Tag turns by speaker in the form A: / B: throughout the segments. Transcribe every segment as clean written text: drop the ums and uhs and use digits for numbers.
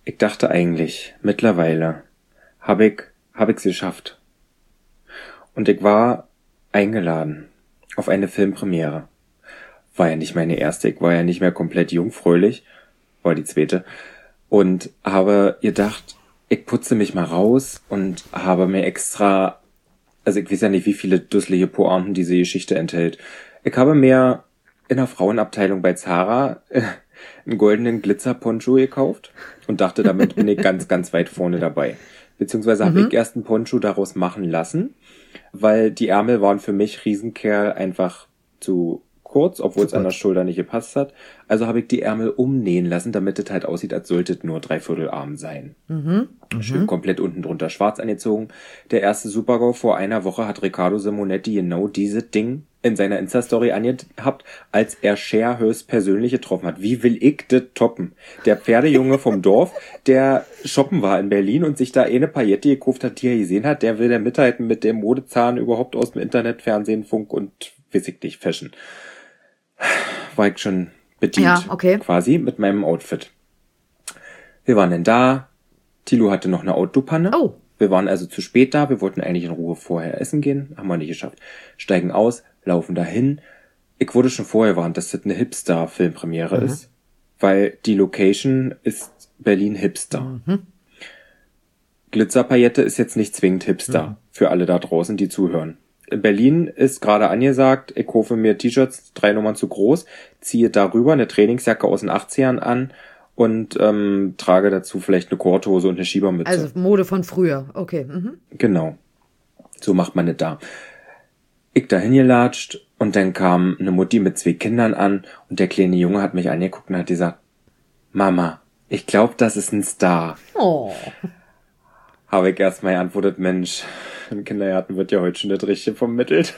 A: Ich dachte eigentlich, mittlerweile hab ich's geschafft. Und ich war eingeladen auf eine Filmpremiere. War ja nicht meine erste, ich war ja nicht mehr komplett jungfräulich, war die zweite. Und habe gedacht, ich putze mich mal raus und habe mir extra, also ich weiß ja nicht, wie viele dusselige Pointen diese Geschichte enthält. Ich habe mir in der Frauenabteilung bei Zara einen goldenen Glitzerponcho gekauft und dachte, damit bin ich ganz, ganz weit vorne dabei. Beziehungsweise habe ich erst einen Poncho daraus machen lassen, weil die Ärmel waren für mich Riesenkerl einfach zu kurz, obwohl es an der Schulter nicht gepasst hat. Also habe ich die Ärmel umnähen lassen, damit es halt aussieht, als sollte es nur 3/4 Arm sein. Schön komplett unten drunter schwarz angezogen. Der erste Super-GAU vor einer Woche hat Riccardo Simonetti genau dieses Ding in seiner Insta-Story angehabt, als er Cher höchstpersönlich getroffen hat. Wie will ich das toppen? Der Pferdejunge vom Dorf, der shoppen war in Berlin und sich da eine Paillette gekauft hat, die er gesehen hat, der will da mithalten mit dem Modezahn überhaupt aus dem Internet, Fernsehen, Funk und weiß ich nicht, Fashion. War ich schon bedient, quasi, mit meinem Outfit. Wir waren denn da. Thilo hatte noch eine Autopanne.
B: Oh.
A: Wir waren also zu spät da. Wir wollten eigentlich in Ruhe vorher essen gehen. Haben wir nicht geschafft. Steigen aus, laufen dahin. Ich wurde schon vorher warnt, dass das eine Hipster-Filmpremiere ist. Weil die Location ist Berlin Hipster. Glitzerpaillette ist jetzt nicht zwingend Hipster. Für alle da draußen, die zuhören. In Berlin ist gerade angesagt, ich kaufe mir T-Shirts 3 Nummern zu groß, ziehe darüber eine Trainingsjacke aus den 80ern an und trage dazu vielleicht eine Korthose und eine Schiebermütze.
B: Also Mode von früher, okay.
A: Genau. So macht man das da. Ich dahin gelatscht und dann kam eine Mutti mit 2 Kindern an und der kleine Junge hat mich angeguckt und hat gesagt, Mama, ich glaube, das ist ein Star.
B: Oh.
A: Habe ich erst mal geantwortet, Mensch, im Kindergarten wird ja heute schon das Richtige vermittelt.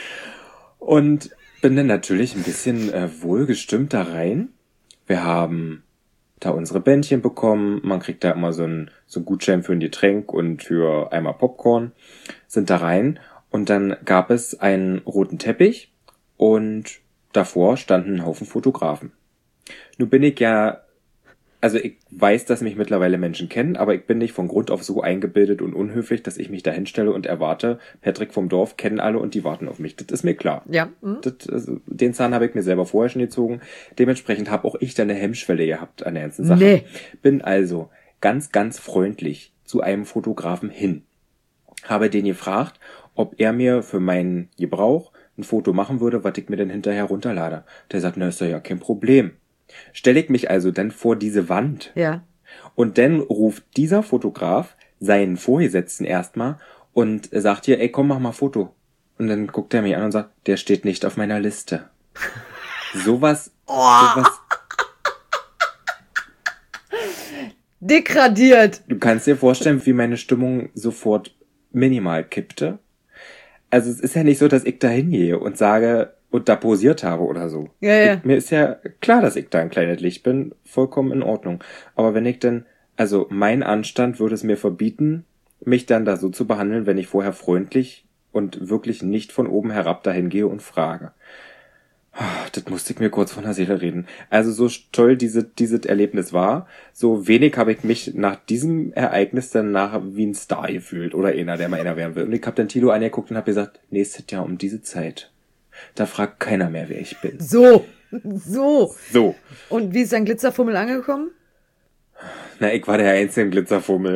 A: Und bin dann natürlich ein bisschen wohlgestimmt da rein. Wir haben da unsere Bändchen bekommen. Man kriegt da immer so einen Gutschein für ein Getränk und für einmal Popcorn. Sind da rein und dann gab es einen roten Teppich und davor standen ein Haufen Fotografen. Nun bin ich ja, also ich weiß, dass mich mittlerweile Menschen kennen, aber ich bin nicht von Grund auf so eingebildet und unhöflich, dass ich mich da hinstelle und erwarte, Patrick vom Dorf kennen alle und die warten auf mich. Das ist mir klar.
B: Ja.
A: Den Zahn habe ich mir selber vorher schon gezogen. Dementsprechend habe auch ich da eine Hemmschwelle gehabt an der ganzen Sache.
B: Nee.
A: Bin also ganz, ganz freundlich zu einem Fotografen hin. Habe den gefragt, ob er mir für meinen Gebrauch ein Foto machen würde, was ich mir dann hinterher runterlade. Der sagt, na, ist ja kein Problem. Stelle ich mich also dann vor diese Wand.
B: Ja.
A: Und dann ruft dieser Fotograf seinen Vorgesetzten erstmal und sagt hier, ey, komm, mach mal Foto. Und dann guckt er mich an und sagt, der steht nicht auf meiner Liste. Sowas.
B: Degradiert.
A: Du kannst dir vorstellen, wie meine Stimmung sofort minimal kippte. Also es ist ja nicht so, dass ich da hingehe und sage und da posiert habe oder so.
B: Ja.
A: Mir ist ja klar, dass ich da ein kleines Licht bin, vollkommen in Ordnung. Aber wenn ich denn, also mein Anstand würde es mir verbieten, mich dann da so zu behandeln, wenn ich vorher freundlich und wirklich nicht von oben herab dahin gehe und frage. Das musste ich mir kurz von der Seele reden. Also so toll dieses Erlebnis war, so wenig habe ich mich nach diesem Ereignis dann nachher wie ein Star gefühlt oder einer, der mal einer werden will. Und ich habe dann Tilo angeguckt und habe gesagt, nächstes Jahr um diese Zeit. Da fragt keiner mehr, wer ich bin.
B: So. Und wie ist dein Glitzerfummel angekommen?
A: Na, ich war der einzige Glitzerfummel.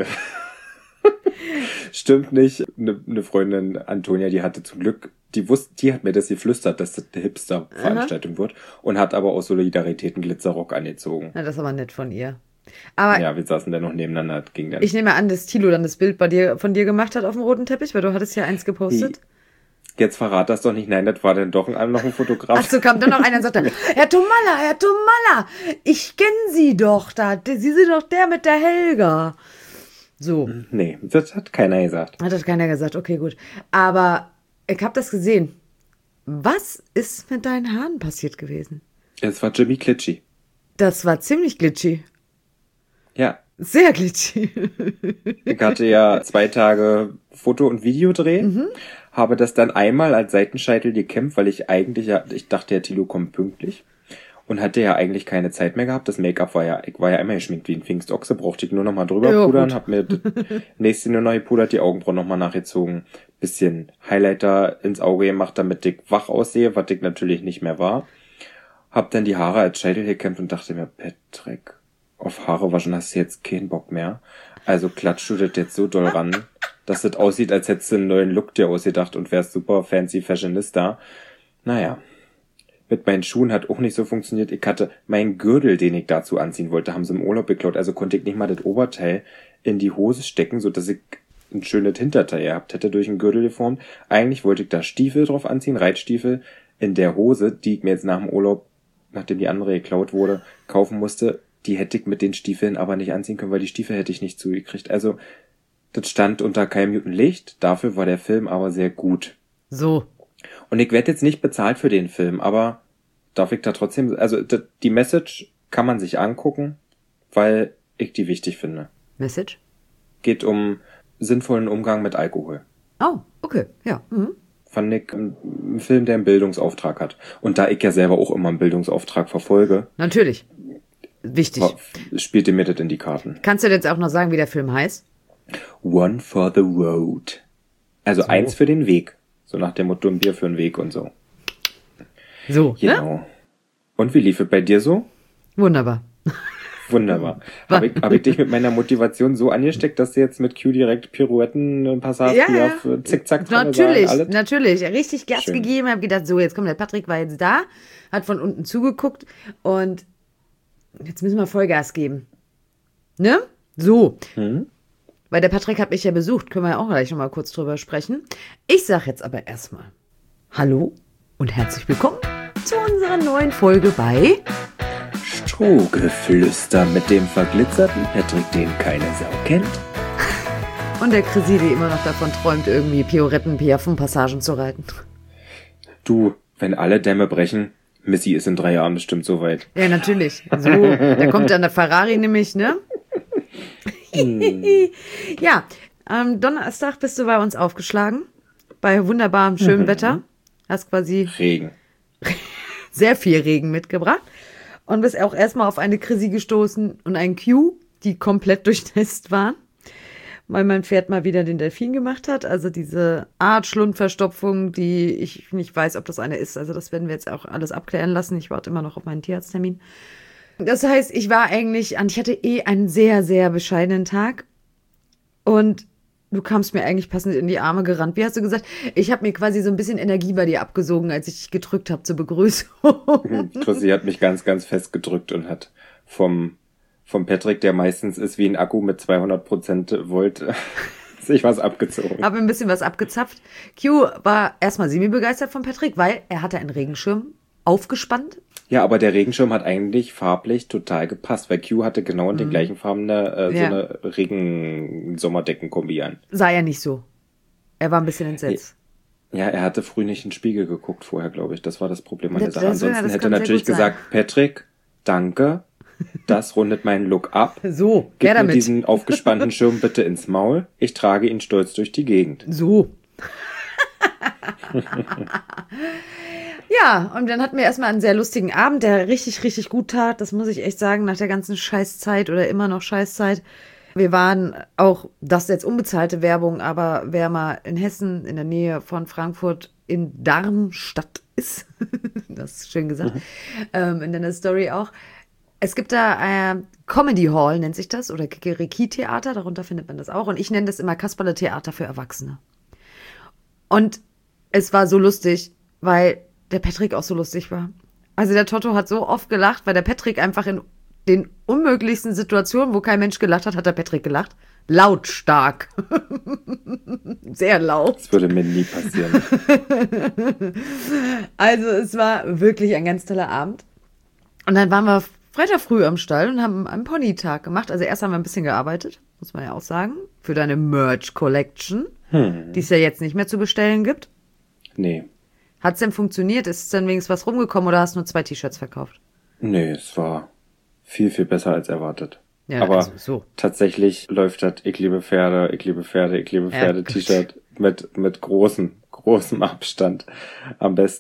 A: Stimmt nicht. Eine Freundin, Antonia, die hatte zum Glück, die hat mir das geflüstert, dass das eine Hipster-Veranstaltung wird und hat aber aus Solidarität einen Glitzerrock angezogen.
B: Na, das ist aber nett von ihr. Aber
A: ja, wir saßen dann noch nebeneinander. Ging dann.
B: Ich nehme an, dass Thilo dann das Bild von dir gemacht hat auf dem roten Teppich, weil du hattest ja eins gepostet.
A: Jetzt verrat das doch nicht. Nein, das war dann doch noch ein Fotograf.
B: Ach so, kam dann noch einer und sagte, Herr Tomalla, ich kenne Sie doch da. Sie sind doch der mit der Helga. So.
A: Nee, das hat keiner gesagt.
B: Hat keiner gesagt, okay, gut. Aber ich habe das gesehen. Was ist mit deinen Haaren passiert gewesen?
A: Es war Jimmy Klitschi.
B: Das war ziemlich glitschig.
A: Ja.
B: Sehr glitschig.
A: Ich hatte ja 2 Tage Foto- und Videodreh. Habe das dann einmal als Seitenscheitel gekämmt, weil ich dachte, der Thilo kommt pünktlich. und hatte ja eigentlich keine Zeit mehr gehabt. Das Make-up ich war ja immer geschminkt wie ein Pfingstochse, brauchte ich nur noch mal drüber pudern, hab mir nächste nur neu gepudert, die Augenbrauen noch mal nachgezogen, bisschen Highlighter ins Auge gemacht, damit ich wach aussehe, was ich natürlich nicht mehr war. Hab dann die Haare als Scheitel gekämmt und dachte mir, Patrick, auf Haare waschen hast du jetzt keinen Bock mehr. Also klatschst du das jetzt so doll ran, dass das aussieht, als hättest du einen neuen Look dir ausgedacht und wärst super fancy Fashionista. Naja, mit meinen Schuhen hat auch nicht so funktioniert. Ich hatte meinen Gürtel, den ich dazu anziehen wollte, haben sie im Urlaub geklaut. Also konnte ich nicht mal das Oberteil in die Hose stecken, so dass ich ein schönes Hinterteil gehabt hätte durch einen Gürtel geformt. Eigentlich wollte ich da Stiefel drauf anziehen, Reitstiefel in der Hose, die ich mir jetzt nach dem Urlaub, nachdem die andere geklaut wurde, kaufen musste. Die hätte ich mit den Stiefeln aber nicht anziehen können, weil die Stiefel hätte ich nicht zugekriegt. Also das stand unter keinem Minuten Licht. Dafür war der Film aber sehr gut.
B: So.
A: Und ich werde jetzt nicht bezahlt für den Film, aber darf ich da trotzdem, also die Message kann man sich angucken, weil ich die wichtig finde.
B: Message?
A: Geht um sinnvollen Umgang mit Alkohol.
B: Oh, okay, ja. Mhm.
A: Fand ich ein Film, der einen Bildungsauftrag hat. Und da ich ja selber auch immer einen Bildungsauftrag verfolge.
B: Natürlich. Wichtig.
A: Spielte mir das in die Karten.
B: Kannst du jetzt auch noch sagen, wie der Film heißt?
A: One for the Road. Also so. 1 für den Weg. So nach dem Motto, ein Bier für den Weg und so.
B: So,
A: genau. Ne? Und wie lief es bei dir so?
B: Wunderbar.
A: Wunderbar. Hab ich dich mit meiner Motivation so angesteckt, dass du jetzt mit Q direkt Pirouetten, Passagen auf Zickzack
B: natürlich, alles? Natürlich. Richtig Gas gegeben. Hab gedacht, so, jetzt kommt der Patrick, war jetzt da, hat von unten zugeguckt und jetzt müssen wir Vollgas geben. Ne? So. Weil der Patrick hat mich ja besucht. Können wir ja auch gleich noch mal kurz drüber sprechen. Ich sag jetzt aber erstmal Hallo und herzlich willkommen zu unserer neuen Folge bei
A: Strohgeflüster mit dem verglitzerten Patrick, den keine Sau kennt.
B: Und der Chrissy, die immer noch davon träumt, irgendwie Pioretten, Piaffen-Passagen zu reiten.
A: Du, wenn alle Dämme brechen, Missy ist in 3 Jahren bestimmt soweit.
B: Ja, natürlich. So, da kommt dann der Ferrari nämlich, ne? Ja, am Donnerstag bist du bei uns aufgeschlagen. Bei wunderbarem, schönem Wetter. Hast quasi
A: Regen.
B: Sehr viel Regen mitgebracht. Und bist auch erstmal auf eine Chrissy gestoßen und einen Q, die komplett durchnässt waren. Weil mein Pferd mal wieder den Delfin gemacht hat. Also diese Art Schlundverstopfung, die ich nicht weiß, ob das eine ist. Also das werden wir jetzt auch alles abklären lassen. Ich warte immer noch auf meinen Tierarzttermin. Das heißt, ich hatte einen sehr, sehr bescheidenen Tag. Und du kamst mir eigentlich passend in die Arme gerannt. Wie hast du gesagt? Ich habe mir quasi so ein bisschen Energie bei dir abgesogen, als ich dich gedrückt habe zur Begrüßung.
A: Chrissy hat mich ganz, ganz fest gedrückt und hat vom Patrick, der meistens ist wie ein Akku mit 200% Volt, sich was abgezogen.
B: Habe ein bisschen was abgezapft. Q war erstmal semi-begeistert von Patrick, weil er hatte einen Regenschirm aufgespannt.
A: Ja, aber der Regenschirm hat eigentlich farblich total gepasst, weil Q hatte genau in den gleichen Farben so eine Regen-Sommerdecken-Kombi an.
B: Sah ja nicht so. Er war ein bisschen entsetzt.
A: Ja, er hatte früh nicht in den Spiegel geguckt vorher, glaube ich. Das war das Problem an der Sache.
B: Ansonsten
A: hätte er natürlich gesagt, Patrick, danke, das rundet meinen Look ab.
B: So,
A: gib mir diesen aufgespannten Schirm bitte ins Maul. Ich trage ihn stolz durch die Gegend.
B: So. Ja, und dann hatten wir erstmal einen sehr lustigen Abend, der richtig, richtig gut tat. Das muss ich echt sagen, nach der ganzen Scheißzeit oder immer noch Scheißzeit. Wir waren auch, das ist jetzt unbezahlte Werbung, aber wer mal in Hessen in der Nähe von Frankfurt in Darmstadt ist, das ist schön gesagt, in deiner Story auch. Es gibt da Comedy Hall, nennt sich das, oder Kikeriki-Theater, darunter findet man das auch. Und ich nenne das immer Kasperle-Theater für Erwachsene. Und es war so lustig, weil der Patrick auch so lustig war. Also der Toto hat so oft gelacht, weil der Patrick einfach in den unmöglichsten Situationen, wo kein Mensch gelacht hat, hat der Patrick gelacht. Lautstark. Sehr laut.
A: Das würde mir nie passieren.
B: Also es war wirklich ein ganz toller Abend. Und dann waren wir Freitag früh am Stall und haben einen Ponytag gemacht. Also erst haben wir ein bisschen gearbeitet, muss man ja auch sagen, für deine Merch-Collection, die es ja jetzt nicht mehr zu bestellen gibt.
A: Nee.
B: Hat's denn funktioniert? Ist dann wenigstens was rumgekommen oder hast du nur 2 T-Shirts verkauft?
A: Nee, es war viel, viel besser als erwartet.
B: Ja,
A: aber
B: also so.
A: Tatsächlich läuft das Ich liebe Pferde T-Shirt mit großem Abstand am besten.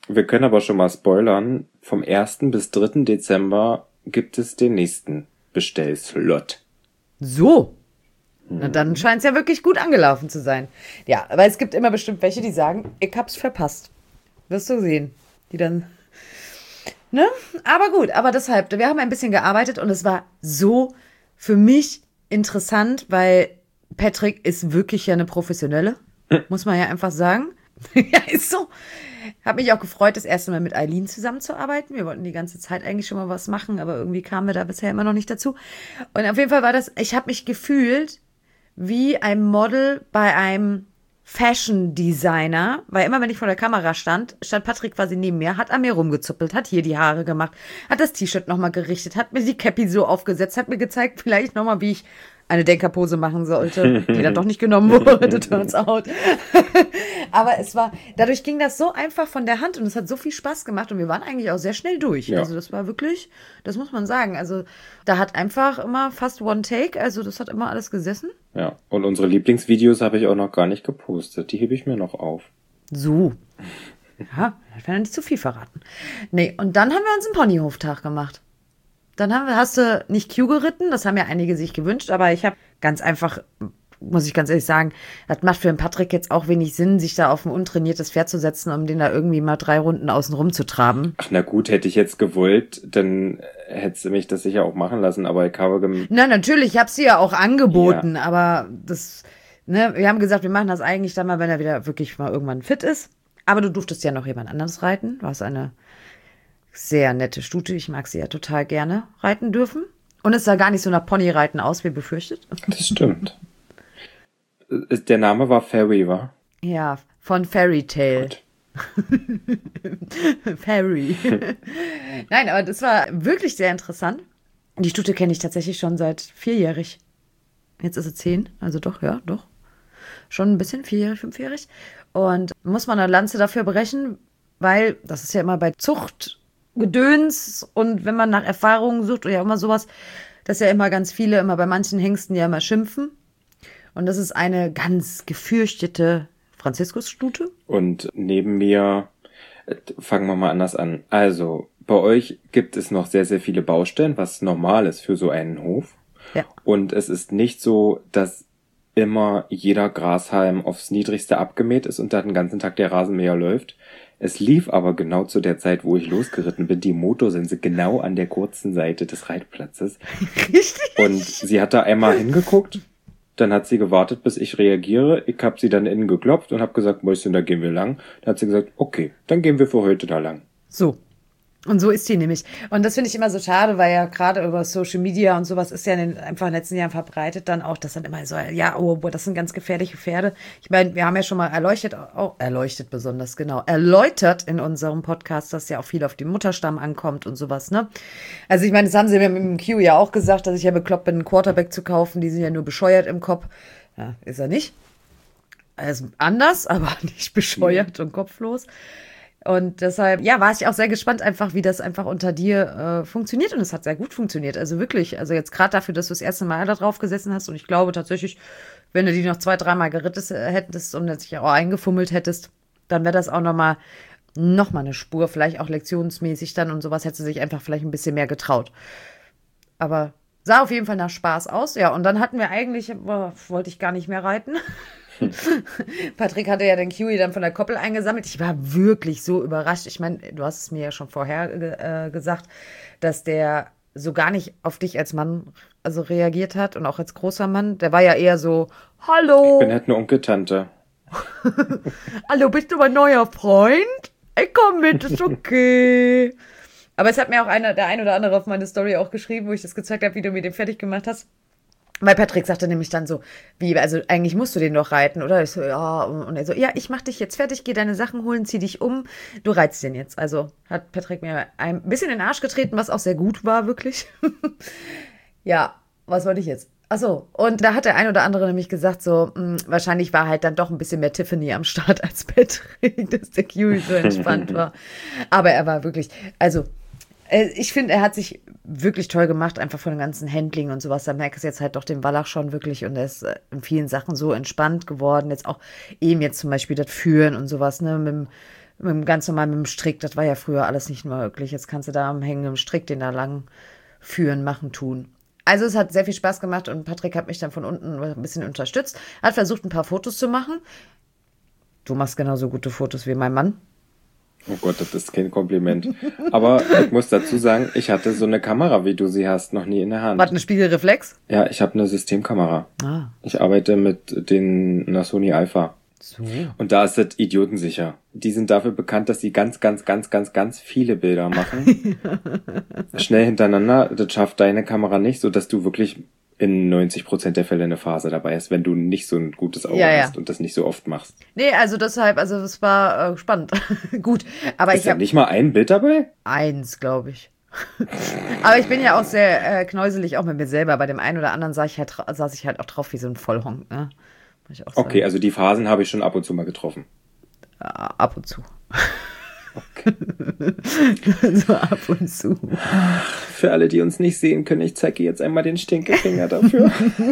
A: Wir können aber schon mal spoilern. Vom 1. bis 3. Dezember gibt es den nächsten Bestellslot.
B: So. Na, dann scheint es ja wirklich gut angelaufen zu sein. Ja, aber es gibt immer bestimmt welche, die sagen, ich hab's verpasst. Wirst du sehen. Die dann, ne? Aber gut, aber deshalb, wir haben ein bisschen gearbeitet und es war so für mich interessant, weil Patrick ist wirklich ja eine Professionelle. Muss man ja einfach sagen. Ja, ist so. Habe mich auch gefreut, das erste Mal mit Eileen zusammenzuarbeiten. Wir wollten die ganze Zeit eigentlich schon mal was machen, aber irgendwie kamen wir da bisher immer noch nicht dazu. Und auf jeden Fall war das, ich habe mich gefühlt wie ein Model bei einem Fashion Designer, weil immer wenn ich vor der Kamera stand Patrick quasi neben mir, hat an mir rumgezuppelt, hat hier die Haare gemacht, hat das T-Shirt nochmal gerichtet, hat mir die Cappy so aufgesetzt, hat mir gezeigt, vielleicht nochmal, wie ich eine Denkerpose machen sollte, die dann doch nicht genommen wurde, turns out. Aber dadurch ging das so einfach von der Hand und es hat so viel Spaß gemacht und wir waren eigentlich auch sehr schnell durch. Ja. Also das war wirklich, das muss man sagen. Also da hat einfach immer fast one take, also das hat immer alles gesessen.
A: Ja, und unsere Lieblingsvideos habe ich auch noch gar nicht gepostet. Die hebe ich mir noch auf.
B: So. Ja, ich werde nicht zu viel verraten. Nee, und dann haben wir uns einen Ponyhoftag gemacht. Dann hast du nicht Q geritten, das haben ja einige sich gewünscht, aber ich habe ganz einfach, muss ich ganz ehrlich sagen, das macht für den Patrick jetzt auch wenig Sinn, sich da auf ein untrainiertes Pferd zu setzen, um den da irgendwie mal 3 Runden außen rum zu traben.
A: Ach na gut, hätte ich jetzt gewollt, dann hättest du mich das sicher auch machen lassen, aber ich habe...
B: Na natürlich, ich habe sie ja auch angeboten, ja. Aber das, ne, wir haben gesagt, wir machen das eigentlich dann mal, wenn er wieder wirklich mal irgendwann fit ist. Aber du durftest ja noch jemand anderes reiten, du hast eine sehr nette Stute, ich mag sie ja total gerne reiten dürfen. Und es sah gar nicht so nach Ponyreiten aus, wie befürchtet.
A: Das stimmt. Der Name war Fairy, wa?
B: Ja, von Fairy Tale. Fairy. Nein, aber das war wirklich sehr interessant. Die Stute kenne ich tatsächlich schon seit 4-jährig. Jetzt ist sie 10, also doch, ja, doch. Schon ein bisschen, 4-jährig, 5-jährig. Und muss man eine Lanze dafür brechen, weil das ist ja immer bei Zuchtgedöns und wenn man nach Erfahrungen sucht oder ja immer sowas, dass ja immer ganz viele, immer bei manchen Hengsten ja immer schimpfen. Und das ist eine ganz gefürchtete Franziskusstute.
A: Und neben mir, fangen wir mal anders an. Also, bei euch gibt es noch sehr, sehr viele Baustellen, was normal ist für so einen Hof.
B: Ja.
A: Und es ist nicht so, dass immer jeder Grashalm aufs Niedrigste abgemäht ist und da den ganzen Tag der Rasenmäher läuft. Es lief aber genau zu der Zeit, wo ich losgeritten bin, die Motorsense genau an der kurzen Seite des Reitplatzes.
B: Richtig.
A: Und sie hat da einmal hingeguckt, dann hat sie gewartet, bis ich reagiere. Ich habe sie dann innen geklopft und habe gesagt, Mäuschen, da gehen wir lang. Dann hat sie gesagt, okay, dann gehen wir für heute da lang.
B: So. Und so ist die nämlich. Und das finde ich immer so schade, weil ja gerade über Social Media und sowas ist ja einfach in den letzten Jahren verbreitet dann auch, dass dann immer so, ja, oh, das sind ganz gefährliche Pferde. Ich meine, wir haben ja schon mal erläutert in unserem Podcast, dass ja auch viel auf den Mutterstamm ankommt und sowas, ne? Also ich meine, das haben sie mir mit dem Q ja auch gesagt, dass ich ja bekloppt bin, einen Quarterback zu kaufen. Die sind ja nur bescheuert im Kopf. Ja, ist er nicht. Er ist anders, aber nicht bescheuert und kopflos. Und deshalb, ja, war ich auch sehr gespannt einfach, wie das einfach unter dir funktioniert. Und es hat sehr gut funktioniert. Also wirklich, also jetzt gerade dafür, dass du das erste Mal da drauf gesessen hast. Und ich glaube tatsächlich, wenn du die noch 2-3 Mal geritten hättest und dich auch eingefummelt hättest, dann wäre das auch noch mal eine Spur, vielleicht auch lektionsmäßig dann und sowas, hätte sie sich einfach vielleicht ein bisschen mehr getraut. Aber sah auf jeden Fall nach Spaß aus. Ja, und dann hatten wir eigentlich, wollte ich gar nicht mehr reiten. Patrick hatte ja den Kiwi dann von der Koppel eingesammelt. Ich war wirklich so überrascht. Ich meine, du hast es mir ja schon vorher gesagt, dass der so gar nicht auf dich als Mann also reagiert hat und auch als großer Mann. Der war ja eher so, hallo.
A: Ich bin halt eine Onkeltante.
B: Hallo, bist du mein neuer Freund? Ich komm mit, ist okay. Aber es hat mir auch der ein oder andere auf meine Story auch geschrieben, wo ich das gezeigt habe, wie du mir den fertig gemacht hast. Weil Patrick sagte nämlich dann so, also eigentlich musst du den doch reiten, oder? Ich so, ja. Und er so, ja, ich mach dich jetzt fertig, geh deine Sachen holen, zieh dich um, du reizt den jetzt. Also hat Patrick mir ein bisschen in den Arsch getreten, was auch sehr gut war, wirklich. Ja, was wollte ich jetzt? Ach so, und da hat der ein oder andere nämlich gesagt so, wahrscheinlich war halt dann doch ein bisschen mehr Tiffany am Start als Patrick, dass der Kiwi so entspannt war. Aber er war wirklich, also ich finde, er hat sich wirklich toll gemacht, einfach von dem ganzen Handling und sowas. Da merkst du jetzt halt doch den Wallach schon wirklich und er ist in vielen Sachen so entspannt geworden. Jetzt auch eben jetzt zum Beispiel das Führen und sowas, ne, Ganz normal mit dem Strick, das war ja früher alles nicht möglich. Jetzt kannst du da am hängenden Strick den da lang führen, machen, tun. Also es hat sehr viel Spaß gemacht und Patrick hat mich dann von unten ein bisschen unterstützt, hat versucht, ein paar Fotos zu machen. Du machst genauso gute Fotos wie mein Mann.
A: Oh Gott, das ist kein Kompliment. Aber ich muss dazu sagen, ich hatte so eine Kamera, wie du sie hast, noch nie in der Hand.
B: Was, eine Spiegelreflex?
A: Ja, ich habe eine Systemkamera.
B: Ah.
A: Ich arbeite mit einer Sony Alpha.
B: So.
A: Und da ist das idiotensicher. Die sind dafür bekannt, dass sie ganz viele Bilder machen. Schnell hintereinander. Das schafft deine Kamera nicht, sodass du wirklich in 90% der Fälle eine Phase dabei hast, wenn du nicht so ein gutes Auge hast und das nicht so oft machst.
B: Nee, also deshalb, also es war spannend. Gut, aber
A: ist ja nicht mal ein Bild dabei?
B: Eins, glaube ich. Aber ich bin ja auch sehr knäuselig, auch mit mir selber. Bei dem einen oder anderen saß ich halt auch drauf wie so ein Vollhonk, ne? Muss ich auch sagen.
A: Okay, also die Phasen habe ich schon ab und zu mal getroffen.
B: Ab und zu.
A: Okay.
B: So ab und zu.
A: Für alle, die uns nicht sehen können, ich zeige jetzt einmal den Stinkefinger dafür.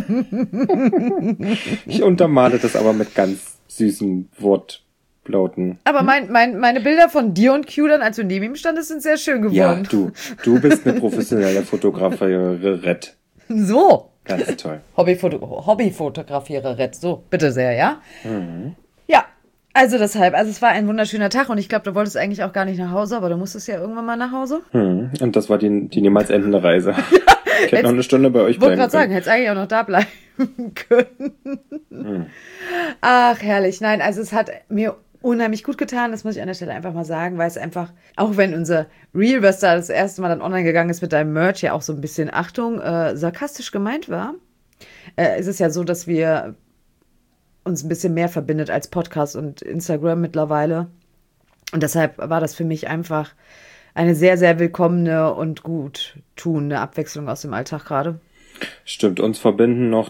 A: Ich untermale das aber mit ganz süßen Wortlauten.
B: Aber meine Bilder von dir und Q dann, als du neben ihm standest, sind sehr schön geworden.
A: Ja, du bist eine professionelle Fotografiererin.
B: So.
A: Ganz toll.
B: Hobbyfotografiererin. So, bitte sehr, ja? Ja. Also deshalb, es war ein wunderschöner Tag und ich glaube, du wolltest eigentlich auch gar nicht nach Hause, aber du musstest ja irgendwann mal nach Hause.
A: Und das war die niemals endende Reise. Ich hätte noch eine Stunde bei euch bleiben können.
B: Ich wollte gerade sagen, hättest eigentlich auch noch da bleiben können. Ach, herrlich. Nein, also es hat mir unheimlich gut getan, das muss ich an der Stelle einfach mal sagen, weil es einfach, auch wenn unser Reel, was da das erste Mal dann online gegangen ist mit deinem Merch, ja auch so ein bisschen, Achtung, sarkastisch gemeint war, ist es ja so, dass wir uns ein bisschen mehr verbindet als Podcast und Instagram mittlerweile. Und deshalb war das für mich einfach eine sehr, sehr willkommene und gut tuende Abwechslung aus dem Alltag gerade.
A: Stimmt, uns verbinden noch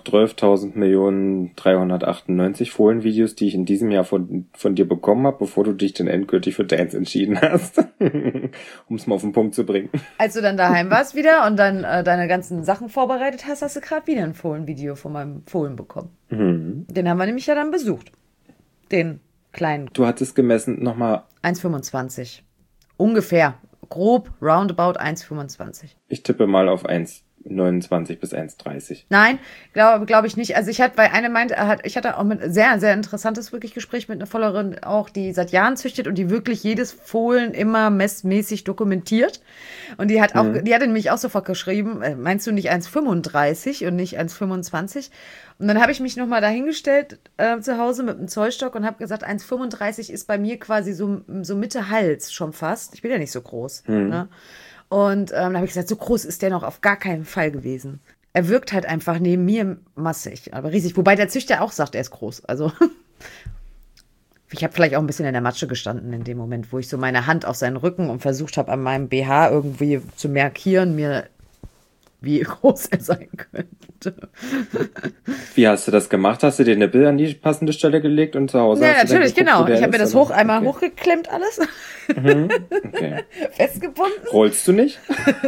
A: 12.398 Fohlenvideos, die ich in diesem Jahr von dir bekommen habe, bevor du dich dann endgültig für Dance entschieden hast. Um es mal auf den Punkt zu bringen.
B: Als du dann daheim warst wieder und dann deine ganzen Sachen vorbereitet hast, hast du gerade wieder ein Fohlenvideo von meinem Fohlen bekommen. Den haben wir nämlich ja dann besucht. Den kleinen.
A: Du hattest gemessen nochmal
B: 1,25. Ungefähr. Grob, roundabout 1,25.
A: Ich tippe mal auf 1,29 bis 1,30.
B: Nein, glaube ich nicht. Also ich hatte, weil eine meinte, ich hatte auch mit sehr, sehr interessantes wirklich Gespräch mit einer Vollerin auch, die seit Jahren züchtet und die wirklich jedes Fohlen immer messmäßig dokumentiert. Und die hat auch, die hatte nämlich auch sofort geschrieben, meinst du nicht 1,35 und nicht 1,25? Und dann habe ich mich nochmal dahingestellt zu Hause mit einem Zollstock und habe gesagt, 1,35 ist bei mir quasi so Mitte Hals schon fast. Ich bin ja nicht so groß. Ne? Und dann habe ich gesagt, so groß ist der noch auf gar keinen Fall gewesen. Er wirkt halt einfach neben mir massig, aber riesig. Wobei der Züchter auch sagt, er ist groß. Also ich habe vielleicht auch ein bisschen in der Matsche gestanden in dem Moment, wo ich so meine Hand auf seinen Rücken und versucht habe, an meinem BH irgendwie zu markieren, wie groß er sein könnte.
A: Wie hast du das gemacht? Hast du dir eine Bild an die passende Stelle gelegt und zu Hause?
B: Ja, natürlich, genau. Ich habe mir das einmal hochgeklemmt alles.
A: Okay.
B: Festgebunden.
A: Rollst du nicht?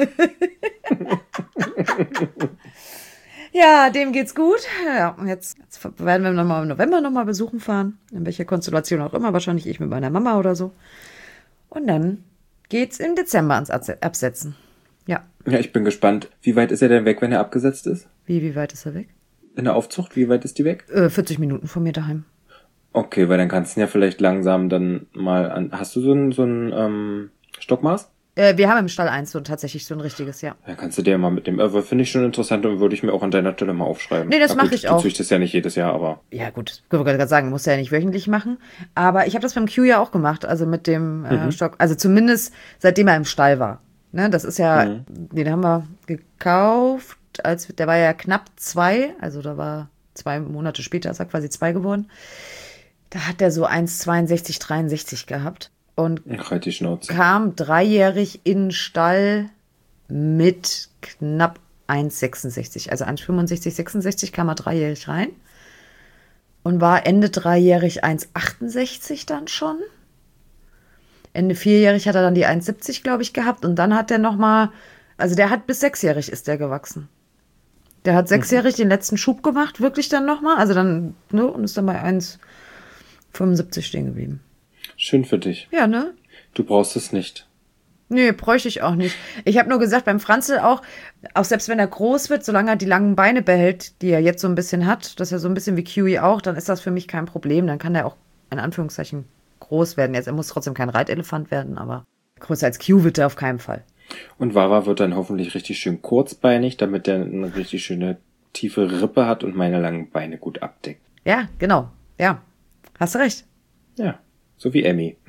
B: Ja, dem geht's gut. Ja, und jetzt werden wir nochmal im November nochmal besuchen fahren. In welcher Konstellation auch immer. Wahrscheinlich ich mit meiner Mama oder so. Und dann geht's im Dezember ans Absetzen. Ja.
A: Ja, ich bin gespannt. Wie weit ist er denn weg, wenn er abgesetzt ist?
B: Wie weit ist er weg?
A: In der Aufzucht, wie weit ist die weg?
B: 40 Minuten von mir daheim.
A: Okay, weil dann kannst du ihn ja vielleicht langsam dann mal an. Hast du so ein Stockmaß?
B: Wir haben im Stall eins tatsächlich so ein richtiges, ja.
A: Ja, kannst du dir mal mit dem, finde ich schon interessant und würde ich mir auch an deiner Stelle mal aufschreiben.
B: Nee, das mache ich auch.
A: Du züchtest ja nicht jedes Jahr, aber.
B: Ja, gut. Ich wollte gerade sagen, musst du ja nicht wöchentlich machen. Aber ich habe das beim Q ja auch gemacht, also mit dem Stock. Also zumindest seitdem er im Stall war. Ne, das ist ja, den haben wir gekauft, der war ja knapp 2, also da war 2 Monate später, ist er quasi 2 geworden. Da hat der so 1,62, 63 gehabt. Und
A: halt die Schnauze.
B: Kam 3-jährig in den Stall mit knapp 1,66. Also 1,65, 66 kam er 3-jährig rein. Und war Ende 3-jährig 1,68 dann schon. Ende 4-jährig hat er dann die 1,70, glaube ich, gehabt. Und dann hat der nochmal, also der hat bis 6-jährig ist der gewachsen. Der hat 6-jährig den letzten Schub gemacht, wirklich dann nochmal. Also dann, ne, und ist dann bei 1,75 stehen geblieben.
A: Schön für dich.
B: Ja, ne?
A: Du brauchst es nicht.
B: Nee, bräuchte ich auch nicht. Ich habe nur gesagt, beim Franzl auch selbst wenn er groß wird, solange er die langen Beine behält, die er jetzt so ein bisschen hat, das ist ja so ein bisschen wie Kiwi auch, dann ist das für mich kein Problem. Dann kann er auch in Anführungszeichen groß werden. Jetzt, er muss trotzdem kein Reitelefant werden, aber größer als Q wird er auf keinen Fall.
A: Und Wawa wird dann hoffentlich richtig schön kurzbeinig, damit er eine richtig schöne tiefe Rippe hat und meine langen Beine gut abdeckt.
B: Ja, genau. Ja, hast du recht.
A: Ja, so wie Emmy.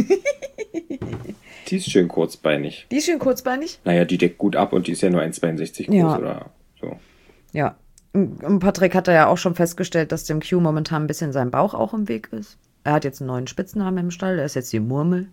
A: Die ist schön kurzbeinig.
B: Die ist schön kurzbeinig?
A: Naja, die deckt gut ab und die ist ja nur 1,62 groß oder so.
B: Ja. Und Patrick hat ja auch schon festgestellt, dass dem Q momentan ein bisschen sein Bauch auch im Weg ist. Er hat jetzt einen neuen Spitznamen im Stall, der ist jetzt die Murmel.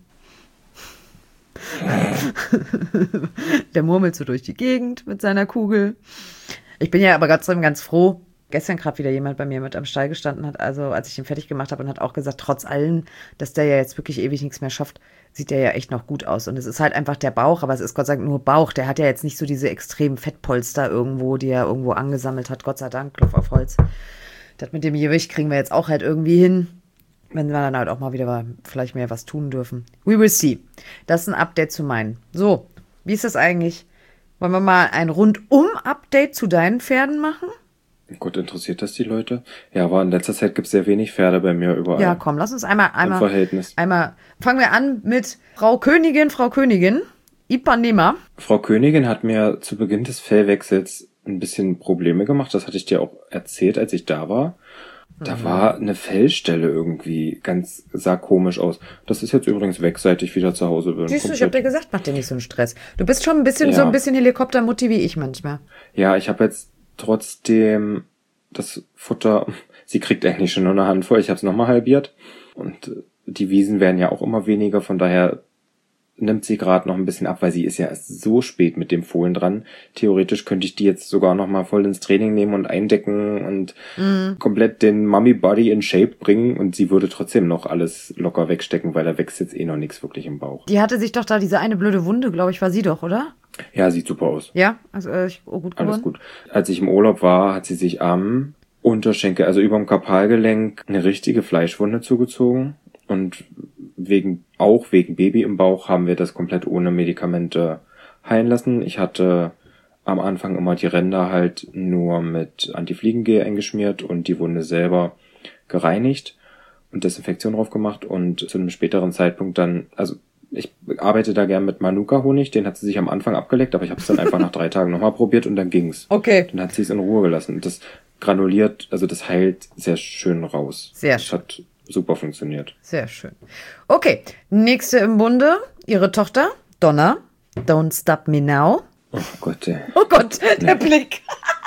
B: Der murmelt so durch die Gegend mit seiner Kugel. Ich bin ja aber ganz froh. Gestern gerade wieder jemand bei mir mit am Stall gestanden hat, also als ich ihn fertig gemacht habe und hat auch gesagt, trotz allem, dass der ja jetzt wirklich ewig nichts mehr schafft, sieht der ja echt noch gut aus. Und es ist halt einfach der Bauch, aber es ist Gott sei Dank nur Bauch. Der hat ja jetzt nicht so diese extremen Fettpolster irgendwo, die er irgendwo angesammelt hat. Gott sei Dank, Klopf auf Holz. Das mit dem Gewicht kriegen wir jetzt auch halt irgendwie hin. Wenn wir dann halt auch mal wieder vielleicht mehr was tun dürfen. We will see. Das ist ein Update zu meinen. So, wie ist das eigentlich? Wollen wir mal ein Rundum-Update zu deinen Pferden machen?
A: Gut, interessiert das die Leute? Ja, aber in letzter Zeit gibt es sehr wenig Pferde bei mir überall.
B: Ja, komm, lass uns einmal
A: im Verhältnis.
B: Fangen wir an mit Frau Königin, Ipanema.
A: Frau Königin hat mir zu Beginn des Fellwechsels ein bisschen Probleme gemacht. Das hatte ich dir auch erzählt, als ich da war. Da war eine Fellstelle irgendwie sah komisch aus. Das ist jetzt übrigens weg, seit ich wieder zu Hause bin.
B: Siehst du, ich hab dir gesagt, mach dir nicht so einen Stress. Du bist schon ein bisschen so ein bisschen Helikoptermutti wie ich manchmal.
A: Ja, ich habe jetzt trotzdem das Futter, sie kriegt eigentlich schon nur eine Handvoll, ich habe es nochmal halbiert. Und die Wiesen werden ja auch immer weniger, von daher nimmt sie gerade noch ein bisschen ab, weil sie ist ja erst so spät mit dem Fohlen dran. Theoretisch könnte ich die jetzt sogar noch mal voll ins Training nehmen und eindecken und komplett den Mummy-Body in Shape bringen und sie würde trotzdem noch alles locker wegstecken, weil da wächst jetzt eh noch nichts wirklich im Bauch.
B: Die hatte sich doch da diese eine blöde Wunde, glaube ich, war sie doch, oder?
A: Ja, sieht super aus.
B: Ja, also gut geworden.
A: Alles gut. Als ich im Urlaub war, hat sie sich am Unterschenkel, also über dem Karpalgelenk, eine richtige Fleischwunde zugezogen und wegen Baby im Bauch haben wir das komplett ohne Medikamente heilen lassen. Ich hatte am Anfang immer die Ränder halt nur mit Antifliegengel eingeschmiert und die Wunde selber gereinigt und Desinfektion drauf gemacht und zu einem späteren Zeitpunkt dann, also ich arbeite da gern mit Manuka-Honig, den hat sie sich am Anfang abgeleckt, aber ich habe es dann einfach nach 3 Tagen nochmal probiert und dann ging's.
B: Okay.
A: Dann hat sie es in Ruhe gelassen. Und das granuliert, also das heilt sehr schön raus.
B: Sehr schön.
A: Das hat super funktioniert.
B: Sehr schön. Okay, nächste im Bunde, ihre Tochter, Donna. Don't Stop Me Now.
A: Oh Gott, ey.
B: Oh Gott, der Blick.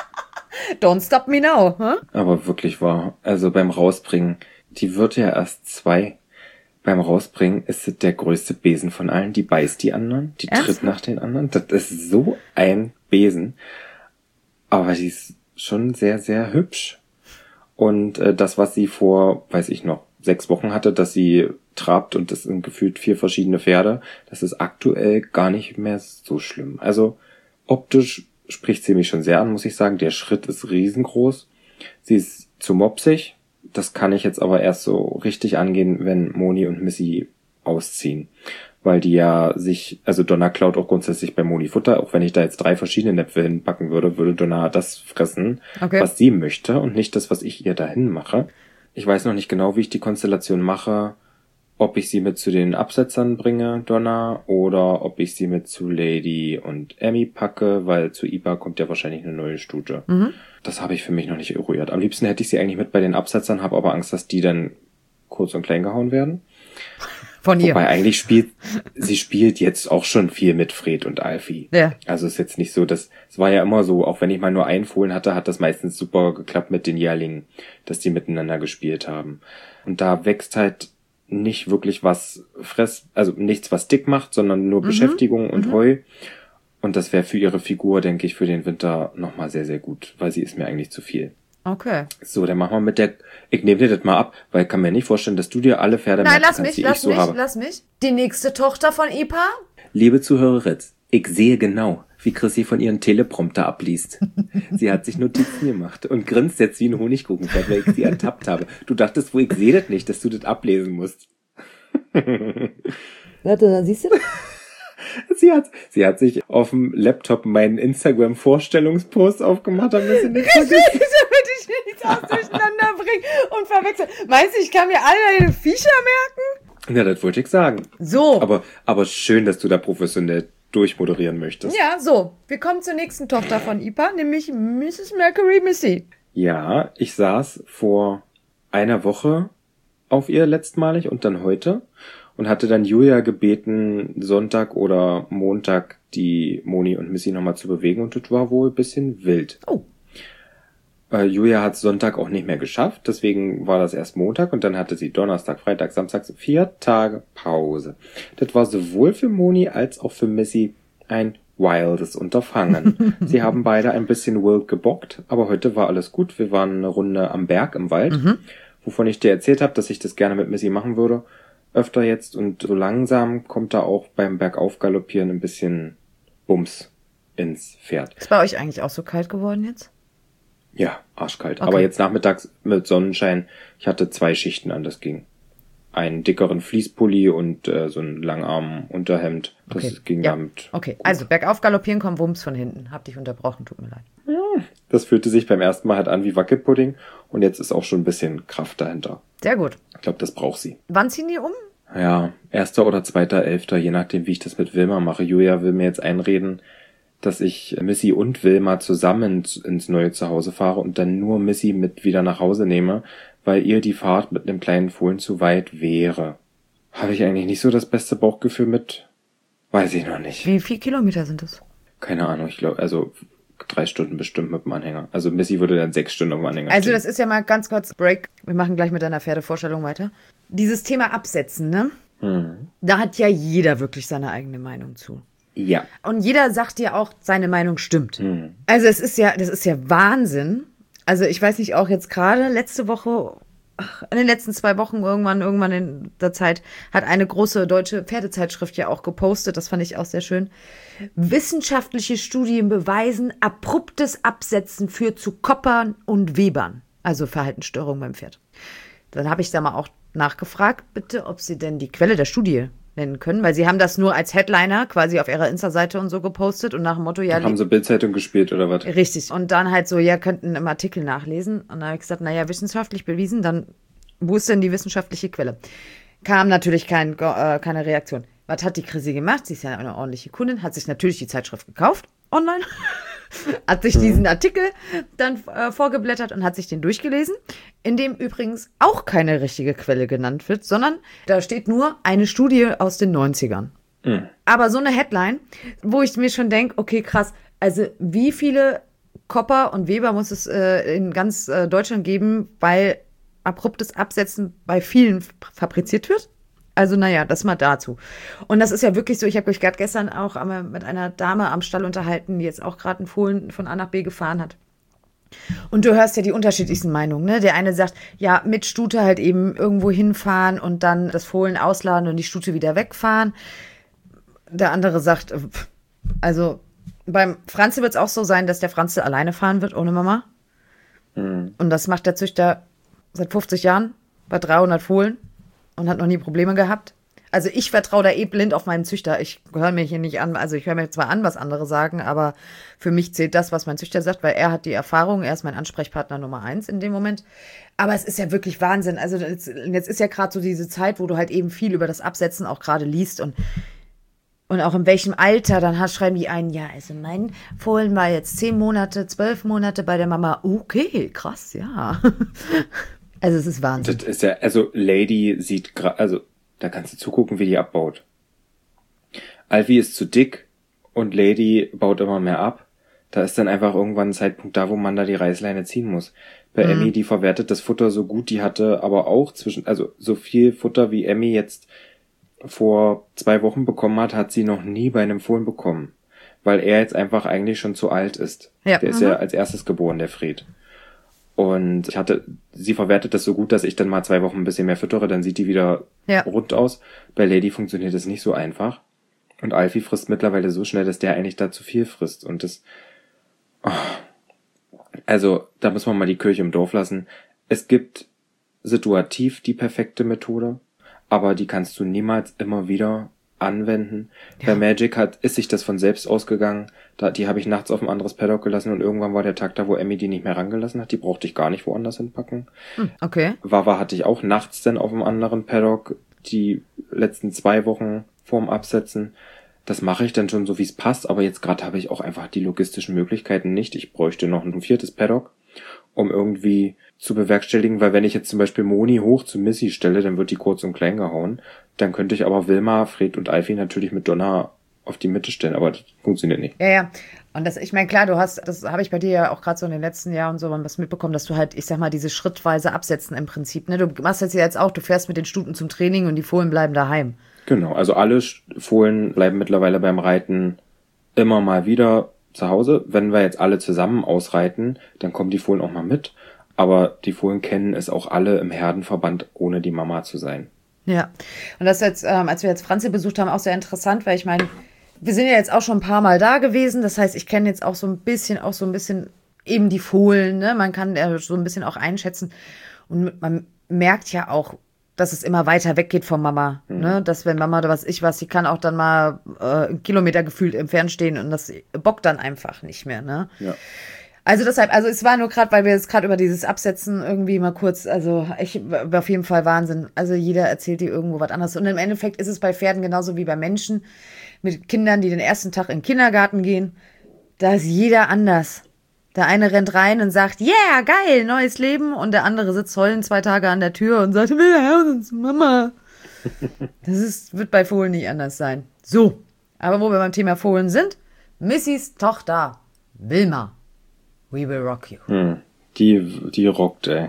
B: Don't Stop Me Now. Huh?
A: Aber wirklich wahr. Also beim Rausbringen, die wird ja erst 2. Beim Rausbringen ist es der größte Besen von allen. Die beißt die anderen, die tritt nach den anderen. Das ist so ein Besen. Aber die ist schon sehr, sehr hübsch. Und das, was sie vor, 6 Wochen hatte, dass sie trabt und das sind gefühlt 4 verschiedene Pferde, das ist aktuell gar nicht mehr so schlimm. Also optisch spricht sie mich schon sehr an, muss ich sagen. Der Schritt ist riesengroß. Sie ist zu mopsig. Das kann ich jetzt aber erst so richtig angehen, wenn Moni und Missy ausziehen. Weil die ja also Donna klaut auch grundsätzlich bei Moni Futter. Auch wenn ich da jetzt 3 verschiedene Näpfe hinpacken würde Donna das fressen, was sie möchte und nicht das, was ich ihr dahin mache. Ich weiß noch nicht genau, wie ich die Konstellation mache, ob ich sie mit zu den Absetzern bringe, Donna, oder ob ich sie mit zu Lady und Emmy packe, weil zu Ipa kommt ja wahrscheinlich eine neue Stute. Das habe ich für mich noch nicht eruiert. Am liebsten hätte ich sie eigentlich mit bei den Absetzern, habe aber Angst, dass die dann kurz und klein gehauen werden.
B: Von ihr.
A: Wobei eigentlich sie spielt jetzt auch schon viel mit Fred und Alfie.
B: Ja.
A: Also ist jetzt nicht so, es war ja immer so, auch wenn ich mal nur einen Fohlen hatte, hat das meistens super geklappt mit den Jährlingen, dass die miteinander gespielt haben. Und da wächst halt nicht wirklich was also nichts, was dick macht, sondern nur Beschäftigung und Heu. Und das wäre für ihre Figur, denke ich, für den Winter nochmal sehr, sehr gut, weil sie ist mir eigentlich zu viel.
B: Okay.
A: So, dann machen wir ich nehme dir das mal ab, weil ich kann mir nicht vorstellen, dass du dir alle Pferde merken kannst, die ich so habe.
B: Lass mich. Die nächste Tochter von Ipa?
A: Liebe Zuhörerin, ich sehe genau, wie Chrissy von ihren Teleprompter abliest. Sie hat sich Notizen gemacht und grinst jetzt wie ein Honigkuchenpferd, weil ich sie ertappt habe. Du dachtest, ich sehe das nicht, dass du das ablesen musst.
B: Warte, da siehst du das?
A: Sie hat sich auf dem Laptop meinen Instagram-Vorstellungspost aufgemacht, damit sie nichts
B: Richtig, damit ich nichts aus durcheinander bringe und verwechsel. Meinst du, ich kann mir alle deine Viecher merken?
A: Ja, das wollte ich sagen.
B: So.
A: Aber schön, dass du da professionell durchmoderieren möchtest.
B: Ja, so. Wir kommen zur nächsten Tochter von Ipa, nämlich Mrs. Mercury Missy.
A: Ja, ich saß vor einer Woche auf ihr letztmalig und dann heute und hatte dann Julia gebeten, Sonntag oder Montag die Moni und Missy nochmal zu bewegen und das war wohl ein bisschen wild.
B: Oh.
A: Julia hat Sonntag auch nicht mehr geschafft, deswegen war das erst Montag und dann hatte sie Donnerstag, Freitag, Samstag 4 Tage Pause. Das war sowohl für Moni als auch für Missy ein wildes Unterfangen. Sie haben beide ein bisschen wild gebockt, aber heute war alles gut. Wir waren eine Runde am Berg im Wald, wovon ich dir erzählt habe, dass ich das gerne mit Missy machen würde, öfter jetzt und so langsam kommt da auch beim Bergaufgaloppieren ein bisschen Bums ins Pferd.
B: Ist bei euch eigentlich auch so kalt geworden jetzt?
A: Ja, arschkalt.
B: Okay.
A: Aber jetzt nachmittags mit Sonnenschein, ich hatte 2 Schichten an, das ging. Einen dickeren Fließpulli und so ein Langarm-Unterhemd. Das
B: Okay.
A: ging
B: Ja.
A: damit.
B: Okay, also bergauf galoppieren kommt Wumms von hinten. Hab dich unterbrochen, tut mir leid.
A: Das fühlte sich beim ersten Mal halt an wie Wackelpudding und jetzt ist auch schon ein bisschen Kraft dahinter.
B: Sehr gut.
A: Ich glaube, das braucht sie.
B: Wann ziehen die um?
A: Ja, 1. oder 2.11., je nachdem, wie ich das mit Wilma mache. Julia will mir jetzt einreden, dass ich Missy und Wilma zusammen ins neue Zuhause fahre und dann nur Missy mit wieder nach Hause nehme, weil ihr die Fahrt mit einem kleinen Fohlen zu weit wäre. Habe ich eigentlich nicht so das beste Bauchgefühl mit? Weiß ich noch nicht.
B: Wie viele Kilometer sind das?
A: Keine Ahnung, ich glaube, also 3 Stunden bestimmt mit dem Anhänger. Also Missy würde dann 6 Stunden auf dem Anhänger
B: Also
A: stehen.
B: das ist ja mal ganz kurz Break. Wir machen gleich mit deiner Pferdevorstellung weiter. Dieses Thema Absetzen, ne? Da hat ja jeder wirklich seine eigene Meinung zu.
A: Ja.
B: Und jeder sagt ja auch, seine Meinung stimmt. Also das ist ja Wahnsinn. Also ich weiß nicht, auch jetzt gerade letzte Woche, in den letzten 2 Wochen irgendwann in der Zeit, hat eine große deutsche Pferdezeitschrift ja auch gepostet, das fand ich auch sehr schön. Wissenschaftliche Studien beweisen, abruptes Absetzen führt zu Koppern und Webern, also Verhaltensstörungen beim Pferd. Dann habe ich da mal auch nachgefragt, bitte, ob sie denn die Quelle der Studie nennen können, weil sie haben das nur als Headliner quasi auf ihrer Insta-Seite und so gepostet und nach dem Motto, ja...
A: Haben sie Bildzeitung gespielt oder was?
B: Richtig. Und dann halt so, ja, könnten im Artikel nachlesen. Und dann habe ich gesagt, naja, wissenschaftlich bewiesen, dann wo ist denn die wissenschaftliche Quelle? Kam natürlich keine Reaktion. Was hat die Chrissy gemacht? Sie ist ja eine ordentliche Kundin, hat sich natürlich die Zeitschrift gekauft, online, hat sich diesen Artikel dann vorgeblättert und hat sich den durchgelesen, in dem übrigens auch keine richtige Quelle genannt wird, sondern da steht nur eine Studie aus den 90ern. Aber so eine Headline, wo ich mir schon denke, okay, krass, also wie viele Kopper und Weber muss es in ganz Deutschland geben, weil abruptes Absetzen bei vielen fabriziert wird? Also naja, das mal dazu. Und das ist ja wirklich so, ich habe mich gerade gestern auch mit einer Dame am Stall unterhalten, die jetzt auch gerade einen Fohlen von A nach B gefahren hat. Und du hörst ja die unterschiedlichsten Meinungen, ne? Der eine sagt, ja, mit Stute halt eben irgendwo hinfahren und dann das Fohlen ausladen und die Stute wieder wegfahren. Der andere sagt, also beim Franzl wird es auch so sein, dass der Franzl alleine fahren wird, ohne Mama. Und das macht der Züchter seit 50 Jahren bei 300 Fohlen und hat noch nie Probleme gehabt. Also ich vertraue da blind auf meinen Züchter. Ich höre mir hier nicht an, also ich höre mir zwar an, was andere sagen, aber für mich zählt das, was mein Züchter sagt, weil er hat die Erfahrung, er ist mein Ansprechpartner Nummer 1 in dem Moment. Aber es ist ja wirklich Wahnsinn. Also jetzt ist ja gerade so diese Zeit, wo du halt eben viel über das Absetzen auch gerade liest und auch in welchem Alter, dann schreiben die einen, ja, also mein Fohlen war jetzt 10 Monate, 12 Monate bei der Mama. Okay, krass, ja. Also es ist Wahnsinn.
A: Das ist ja, also Lady sieht gerade, also da kannst du zugucken, wie die abbaut. Alfie ist zu dick und Lady baut immer mehr ab. Da ist dann einfach irgendwann ein Zeitpunkt da, wo man da die Reißleine ziehen muss. Bei Emmy, die verwertet das Futter so gut, die hatte aber auch also so viel Futter wie Emmy jetzt vor 2 Wochen bekommen hat sie noch nie bei einem Fohlen bekommen. Weil er jetzt einfach eigentlich schon zu alt ist.
B: Ja.
A: Der ist ja als erstes geboren, der Fred. Und sie verwertet das so gut, dass ich dann mal 2 Wochen ein bisschen mehr füttere, dann sieht die wieder rund aus. Bei Lady funktioniert das nicht so einfach. Und Alfie frisst mittlerweile so schnell, dass der eigentlich da zu viel frisst. Und das, also, da muss man mal die Kirche im Dorf lassen. Es gibt situativ die perfekte Methode, aber die kannst du niemals immer wieder anwenden.
B: Ja.
A: Bei Magic ist sich das von selbst ausgegangen. Die habe ich nachts auf ein anderes Paddock gelassen und irgendwann war der Tag da, wo Emmy die nicht mehr rangelassen hat. Die brauchte ich gar nicht woanders hinpacken.
B: Okay.
A: Wawa hatte ich auch nachts dann auf einem anderen Paddock die letzten 2 Wochen vorm Absetzen. Das mache ich dann schon so, wie es passt, aber jetzt gerade habe ich auch einfach die logistischen Möglichkeiten nicht. Ich bräuchte noch ein 4. Paddock, um irgendwie zu bewerkstelligen, weil wenn ich jetzt zum Beispiel Moni hoch zu Missy stelle, dann wird die kurz und klein gehauen. Dann könnte ich aber Wilma, Fred und Alfie natürlich mit Donna auf die Mitte stellen, aber das funktioniert nicht.
B: Ja. Und ich meine, klar, das habe ich bei dir ja auch gerade so in den letzten Jahren so was mitbekommen, dass du halt, ich sag mal, diese schrittweise Absetzen im Prinzip, ne? Du machst jetzt auch, du fährst mit den Stuten zum Training und die Fohlen bleiben daheim.
A: Genau, also alle Fohlen bleiben mittlerweile beim Reiten immer mal wieder zu Hause. Wenn wir jetzt alle zusammen ausreiten, dann kommen die Fohlen auch mal mit. Aber die Fohlen kennen es auch alle im Herdenverband, ohne die Mama zu sein.
B: Ja, und das jetzt, als wir jetzt Franzi besucht haben, auch sehr interessant, weil ich meine, wir sind ja jetzt auch schon ein paar Mal da gewesen. Das heißt, ich kenne jetzt auch so ein bisschen eben die Fohlen, ne? Man kann ja so ein bisschen auch einschätzen. Und man merkt ja auch, dass es immer weiter weggeht von Mama, ne? Dass wenn Mama da sie kann auch dann mal 1 Kilometer gefühlt entfernt stehen und das bockt dann einfach nicht mehr, ne?
A: Ja.
B: Also deshalb, es war nur gerade, weil wir jetzt gerade über dieses Absetzen irgendwie mal kurz, auf jeden Fall Wahnsinn. Also jeder erzählt dir irgendwo was anderes. Und im Endeffekt ist es bei Pferden genauso wie bei Menschen mit Kindern, die den ersten Tag in den Kindergarten gehen. Da ist jeder anders. Der eine rennt rein und sagt, yeah, geil, neues Leben. Und der andere sitzt heulend 2 Tage an der Tür und sagt, will Haus Mama. Wird bei Fohlen nicht anders sein. So, aber wo wir beim Thema Fohlen sind, Missys Tochter, Wilma. We will rock you.
A: Die rockt, ey.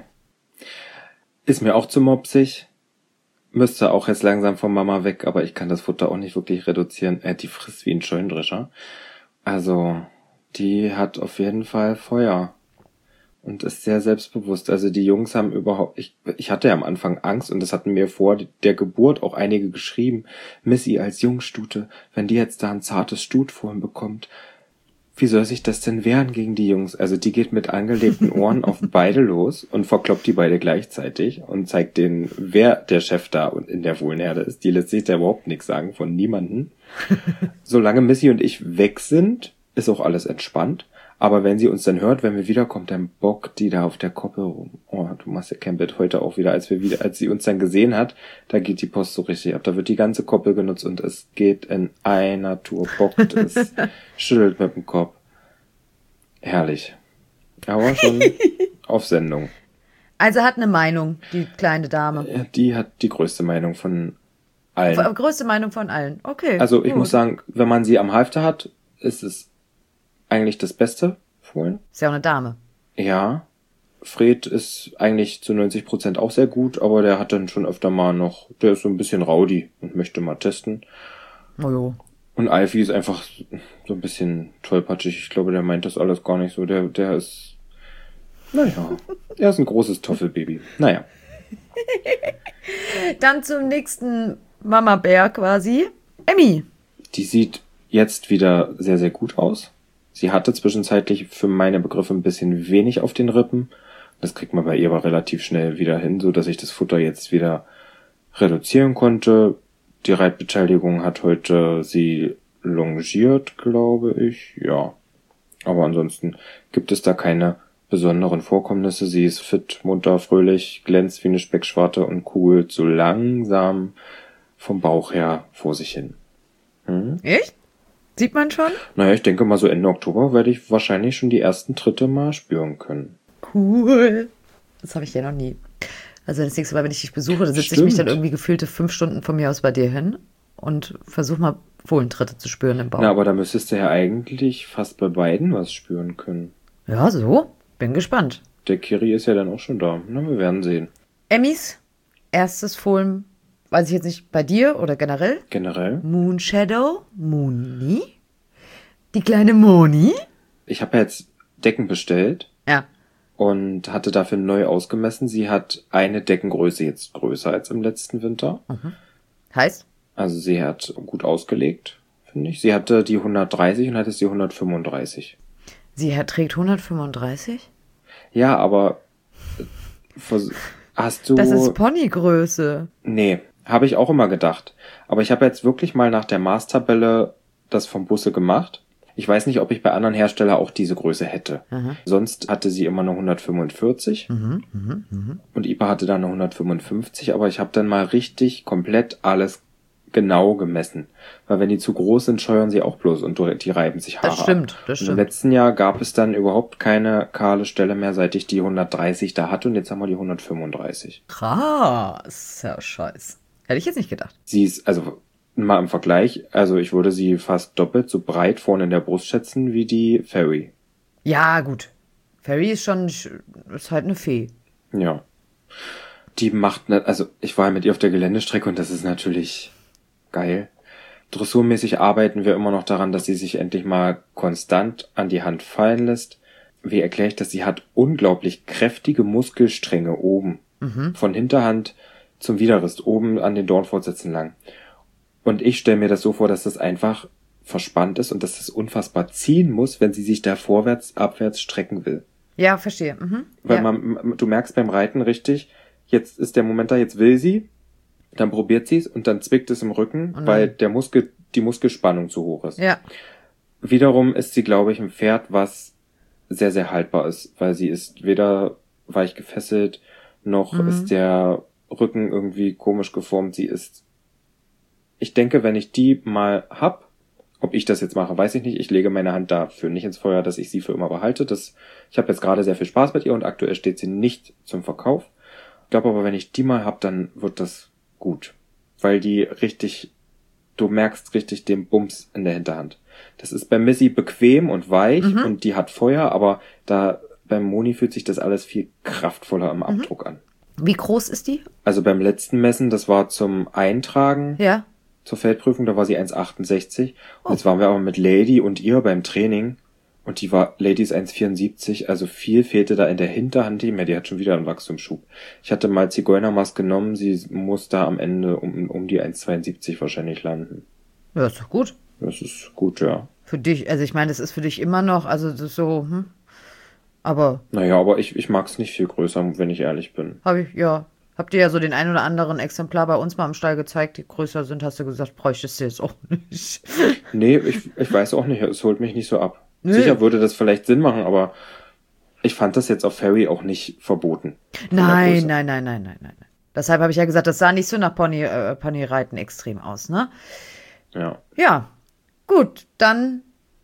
A: Ist mir auch zu mopsig. Müsste auch jetzt langsam von Mama weg, aber ich kann das Futter auch nicht wirklich reduzieren. Die frisst wie ein Scheunendrescher. Also, die hat auf jeden Fall Feuer. Und ist sehr selbstbewusst. Also die Jungs haben ich hatte ja am Anfang Angst und das hatten mir vor der Geburt auch einige geschrieben. Missy als Jungstute, wenn die jetzt da ein zartes Stutfohlen bekommt, wie soll sich das denn wehren gegen die Jungs? Also die geht mit angelegten Ohren auf beide los und verkloppt die beide gleichzeitig und zeigt denen, wer der Chef da und in der Fohlenherde ist. Die lässt sich da überhaupt nichts sagen von niemanden. Solange Missy und ich weg sind, ist auch alles entspannt. Aber wenn sie uns dann hört, wenn wir wiederkommen, dann bockt die da auf der Koppel rum. Oh, du machst ja kein Bild heute auch wieder, als sie uns dann gesehen hat, da geht die Post so richtig ab. Da wird die ganze Koppel genutzt und es geht in einer Tour, bockt es, schüttelt mit dem Kopf. Herrlich. Aber schon auf Sendung.
B: Also hat eine Meinung, die kleine Dame.
A: Ja, die hat die größte Meinung von allen.
B: Größte Meinung von allen, okay.
A: Also ich muss sagen, wenn man sie am Halfter hat, ist es eigentlich das beste Fohlen.
B: Ist ja auch eine Dame.
A: Ja. Fred ist eigentlich zu 90% auch sehr gut, aber der hat dann schon öfter mal der ist so ein bisschen rowdy und möchte mal testen.
B: Oh jo.
A: Und Alfie ist einfach so ein bisschen tollpatschig. Ich glaube, der meint das alles gar nicht so. Der ist, naja, er ist ein großes Toffelbaby. Naja.
B: Dann zum nächsten Mama-Bär quasi. Emmy.
A: Die sieht jetzt wieder sehr, sehr gut aus. Sie hatte zwischenzeitlich für meine Begriffe ein bisschen wenig auf den Rippen. Das kriegt man bei ihr aber relativ schnell wieder hin, so dass ich das Futter jetzt wieder reduzieren konnte. Die Reitbeteiligung hat heute sie longiert, glaube ich. Ja. Aber ansonsten gibt es da keine besonderen Vorkommnisse. Sie ist fit, munter, fröhlich, glänzt wie eine Speckschwarte und kugelt so langsam vom Bauch her vor sich hin.
B: Echt? Sieht man schon?
A: Naja, ich denke mal so Ende Oktober werde ich wahrscheinlich schon die ersten Tritte mal spüren können.
B: Cool. Das habe ich ja noch nie. Also das nächste Mal, wenn ich dich besuche, dann setze ich mich dann irgendwie gefühlte 5 Stunden von mir aus bei dir hin und versuche mal Fohlentritte zu spüren im Bauch.
A: Na, aber da müsstest du ja eigentlich fast bei beiden was spüren können.
B: Ja, so. Bin gespannt.
A: Der Kiri ist ja dann auch schon da. Na, wir werden sehen.
B: Emmys erstes Fohlen, weiß ich jetzt nicht, bei dir oder generell?
A: Generell?
B: Moonshadow, Moni, die kleine Moni.
A: Ich habe jetzt Decken bestellt.
B: Ja.
A: Und hatte dafür neu ausgemessen. Sie hat eine Deckengröße jetzt größer als im letzten Winter.
B: Heißt?
A: Also sie hat gut ausgelegt, finde ich. Sie hatte die 130 und hat jetzt die 135.
B: Sie trägt 135?
A: Ja, aber hast du...
B: Das ist Ponygröße.
A: Nee, Habe ich auch immer gedacht. Aber ich habe jetzt wirklich mal nach der Maßtabelle das vom Busse gemacht. Ich weiß nicht, ob ich bei anderen Herstellern auch diese Größe hätte. Sonst hatte sie immer eine 145 und IPA hatte dann eine 155, aber ich habe dann mal richtig komplett alles genau gemessen. Weil wenn die zu groß sind, scheuern sie auch bloß und die reiben sich Haare
B: Das stimmt,
A: ab.
B: das
A: Und
B: stimmt.
A: im letzten Jahr gab es dann überhaupt keine kahle Stelle mehr, seit ich die 130 da hatte und jetzt haben wir die 135.
B: Krass, ja, scheiß. Hätte ich jetzt nicht gedacht.
A: Sie ist, also mal im Vergleich, also ich würde sie fast doppelt so breit vorne in der Brust schätzen wie die Fairy.
B: Ja, gut. Fairy ist halt eine Fee.
A: Ja. Die macht, also ich war mit ihr auf der Geländestrecke und das ist natürlich geil. Dressurmäßig arbeiten wir immer noch daran, dass sie sich endlich mal konstant an die Hand fallen lässt. Wie erkläre ich das? Sie hat unglaublich kräftige Muskelstränge oben. Von Hinterhand zum Widerrist, oben an den Dornfortsätzen lang. Und ich stelle mir das so vor, dass das einfach verspannt ist und dass das unfassbar ziehen muss, wenn sie sich da vorwärts, abwärts strecken will.
B: Ja, verstehe.
A: Weil
B: Ja.
A: du merkst beim Reiten richtig, jetzt ist der Moment da, jetzt will sie, dann probiert sie es und dann zwickt es im Rücken, weil die Muskelspannung zu hoch ist.
B: Ja.
A: Wiederum ist sie, glaube ich, ein Pferd, was sehr, sehr haltbar ist, weil sie ist weder weich gefesselt, noch ist der Rücken irgendwie komisch geformt. Ich denke, wenn ich die mal hab, ob ich das jetzt mache, weiß ich nicht. Ich lege meine Hand dafür nicht ins Feuer, dass ich sie für immer behalte. Ich habe jetzt gerade sehr viel Spaß mit ihr und aktuell steht sie nicht zum Verkauf. Ich glaube aber, wenn ich die mal hab, dann wird das gut. Weil du merkst richtig den Bums in der Hinterhand. Das ist bei Missy bequem und weich und die hat Feuer, aber beim Moni fühlt sich das alles viel kraftvoller im Abdruck an.
B: Wie groß ist die?
A: Also beim letzten Messen, das war zum Eintragen
B: Ja.
A: zur Feldprüfung, da war sie 1,68. Und jetzt waren wir aber mit Lady und ihr beim Training und Lady ist 1,74, also viel fehlte da in der Hinterhand nicht mehr, die hat schon wieder einen Wachstumsschub. Ich hatte mal Zigeunermaß genommen, sie muss da am Ende um die 1,72 wahrscheinlich landen.
B: Ja, ist doch gut.
A: Das ist gut, ja.
B: Für dich, also ich meine, das ist für dich immer noch, also das ist so, aber
A: Naja, aber ich mag's nicht viel größer, wenn ich ehrlich bin.
B: habt ihr ja so den ein oder anderen Exemplar bei uns mal im Stall gezeigt, die größer sind, hast du gesagt, bräuchtest du jetzt auch nicht.
A: Nee, ich weiß auch nicht, es holt mich nicht so ab.
B: Nö.
A: Sicher würde das vielleicht Sinn machen, aber ich fand das jetzt auf Fairy auch nicht verboten. Von der
B: Nein,
A: Größe.
B: nein. Deshalb habe ich ja gesagt, das sah nicht so nach Ponyreiten extrem aus, ne?
A: Ja.
B: Ja, gut, dann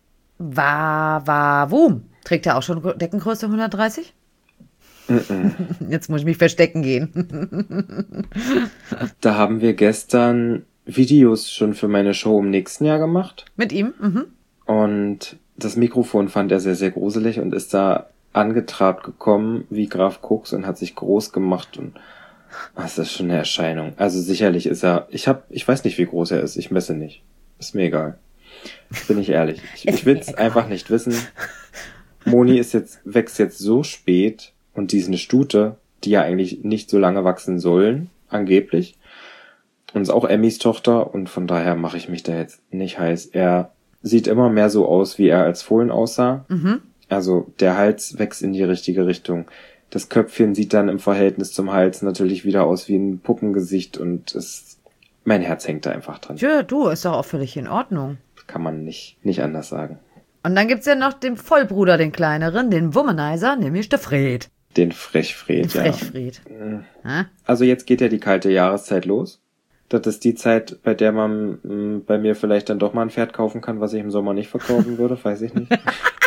B: Wum. Trägt er auch schon Deckengröße 130? Jetzt muss ich mich verstecken gehen.
A: Da haben wir gestern Videos schon für meine Show im nächsten Jahr gemacht.
B: Mit ihm?
A: Und das Mikrofon fand er sehr, sehr gruselig und ist da angetrabt gekommen wie Graf Koks und hat sich groß gemacht und das ist schon eine Erscheinung. Also sicherlich ist er, ich weiß nicht, wie groß er ist, ich messe nicht. Ist mir egal. Bin ich ehrlich. Ich will's einfach nicht wissen. Moni wächst jetzt so spät und die ist eine Stute, die ja eigentlich nicht so lange wachsen sollen, angeblich. Und ist auch Emmys Tochter und von daher mache ich mich da jetzt nicht heiß. Er sieht immer mehr so aus, wie er als Fohlen aussah. Also der Hals wächst in die richtige Richtung. Das Köpfchen sieht dann im Verhältnis zum Hals natürlich wieder aus wie ein Puppengesicht und mein Herz hängt da einfach dran.
B: Tja, du, ist doch auch völlig in Ordnung.
A: Kann man nicht anders sagen.
B: Und dann gibt's ja noch den Vollbruder, den kleineren, den Womanizer, nämlich der Fred.
A: Den Frechfred, ja.
B: Frechfred.
A: Also jetzt geht ja die kalte Jahreszeit los. Das ist die Zeit, bei der man bei mir vielleicht dann doch mal ein Pferd kaufen kann, was ich im Sommer nicht verkaufen würde, weiß ich nicht.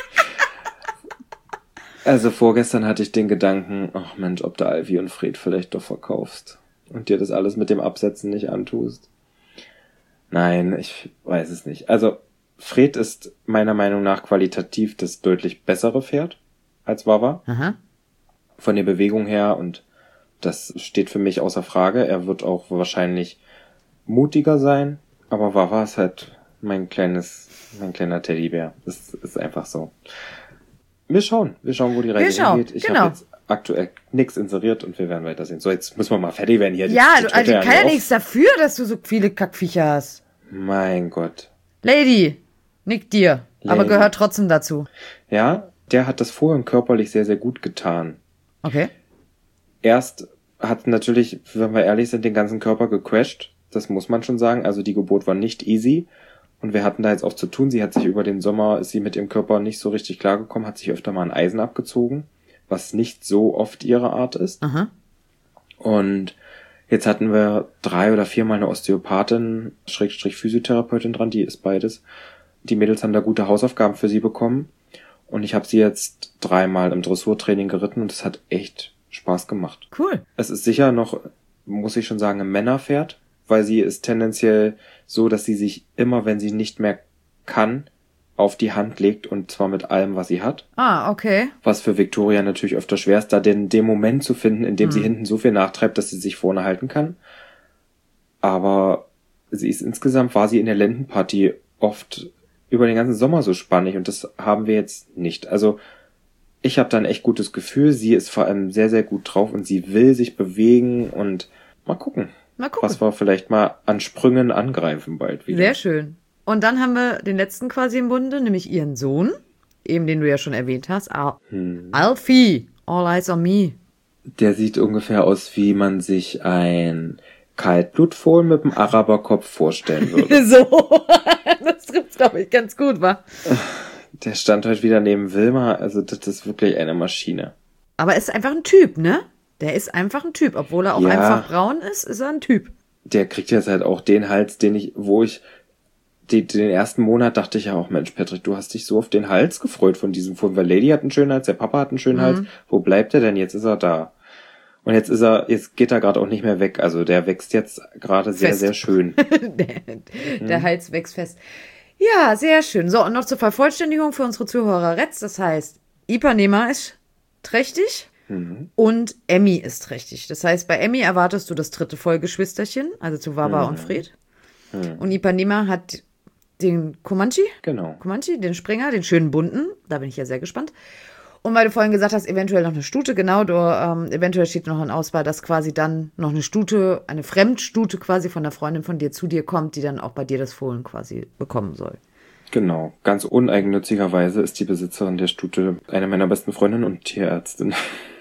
A: Also vorgestern hatte ich den Gedanken, ach Mensch, ob du Alvi und Fred vielleicht doch verkaufst und dir das alles mit dem Absetzen nicht antust. Nein, ich weiß es nicht. Also Fred ist meiner Meinung nach qualitativ das deutlich bessere Pferd als Wawa. Von der Bewegung her und das steht für mich außer Frage. Er wird auch wahrscheinlich mutiger sein, aber Wawa ist halt mein kleiner Teddybär. Das ist einfach so. Wir schauen, wo die Reise hingeht. Ich habe jetzt aktuell nichts inseriert und wir werden weitersehen. So, jetzt müssen wir mal fertig werden hier.
B: Ja, du kann ja nichts dafür, dass du so viele Kackviecher hast.
A: Mein Gott.
B: Lady, nick dir, aber gehört trotzdem dazu.
A: Ja, der hat das vorhin körperlich sehr, sehr gut getan.
B: Okay.
A: Erst hat natürlich, wenn wir ehrlich sind, den ganzen Körper gecrashed. Das muss man schon sagen. Also die Geburt war nicht easy. Und wir hatten da jetzt auch zu tun. Sie hat sich über den Sommer, ist sie mit ihrem Körper nicht so richtig klargekommen, hat sich öfter mal ein Eisen abgezogen, was nicht so oft ihre Art ist.
B: Aha.
A: Und jetzt hatten wir 3 oder 4 Mal eine Osteopathin, Schrägstrich Physiotherapeutin dran, die ist beides. Die Mädels haben da gute Hausaufgaben für sie bekommen. Und ich habe sie jetzt 3 Mal im Dressurtraining geritten und es hat echt Spaß gemacht.
B: Cool.
A: Es ist sicher noch, muss ich schon sagen, ein Männerpferd, weil sie ist tendenziell so, dass sie sich immer, wenn sie nicht mehr kann, auf die Hand legt und zwar mit allem, was sie hat.
B: Ah, okay.
A: Was für Victoria natürlich öfter schwer ist, da den Moment zu finden, in dem sie hinten so viel nachtreibt, dass sie sich vorne halten kann. Aber sie ist insgesamt, war sie in der Lendenpartie oft über den ganzen Sommer so spannig und das haben wir jetzt nicht. Also ich habe da ein echt gutes Gefühl. Sie ist vor allem sehr, sehr gut drauf und sie will sich bewegen und mal gucken. Was wir vielleicht mal an Sprüngen angreifen bald wieder.
B: Sehr schön. Und dann haben wir den letzten quasi im Bunde, nämlich ihren Sohn, eben den du ja schon erwähnt hast, Alfie, All Eyes on Me.
A: Der sieht ungefähr aus, wie man sich ein Kaltblutfohlen mit einem Araberkopf vorstellen würde.
B: So, das trifft, glaube ich, ganz gut, wa?
A: Der stand heute wieder neben Wilma, also das ist wirklich eine Maschine.
B: Aber er ist einfach ein Typ, ne? Der ist einfach ein Typ, obwohl er auch einfach braun ist er ein Typ.
A: Der kriegt jetzt halt auch den Hals, den ersten Monat dachte ich ja auch, Mensch, Patrick, du hast dich so auf den Hals gefreut von diesem Fohlen, weil Lady hat einen schönen Hals, der Papa hat einen schönen Hals. Wo bleibt er denn? Jetzt ist er da. Und jetzt geht er gerade auch nicht mehr weg. Also der wächst jetzt gerade sehr, sehr schön.
B: Der Hals wächst fest. Ja, sehr schön. So, und noch zur Vervollständigung für unsere Zuhörer Retz. Das heißt, Ipanema ist trächtig und Emmy ist trächtig. Das heißt, bei Emmy erwartest du das 3. Vollgeschwisterchen, also zu Wawa und Fred. Und Ipanema hat den Comanche.
A: Genau.
B: Comanche, den Springer, den schönen bunten. Da bin ich ja sehr gespannt. Und weil du vorhin gesagt hast, eventuell noch eine Stute, genau, eventuell steht noch in Auswahl, dass quasi dann noch eine Stute, eine Fremdstute quasi von der Freundin von dir zu dir kommt, die dann auch bei dir das Fohlen quasi bekommen soll.
A: Genau. Ganz uneigennützigerweise ist die Besitzerin der Stute eine meiner besten Freundinnen und Tierärztin.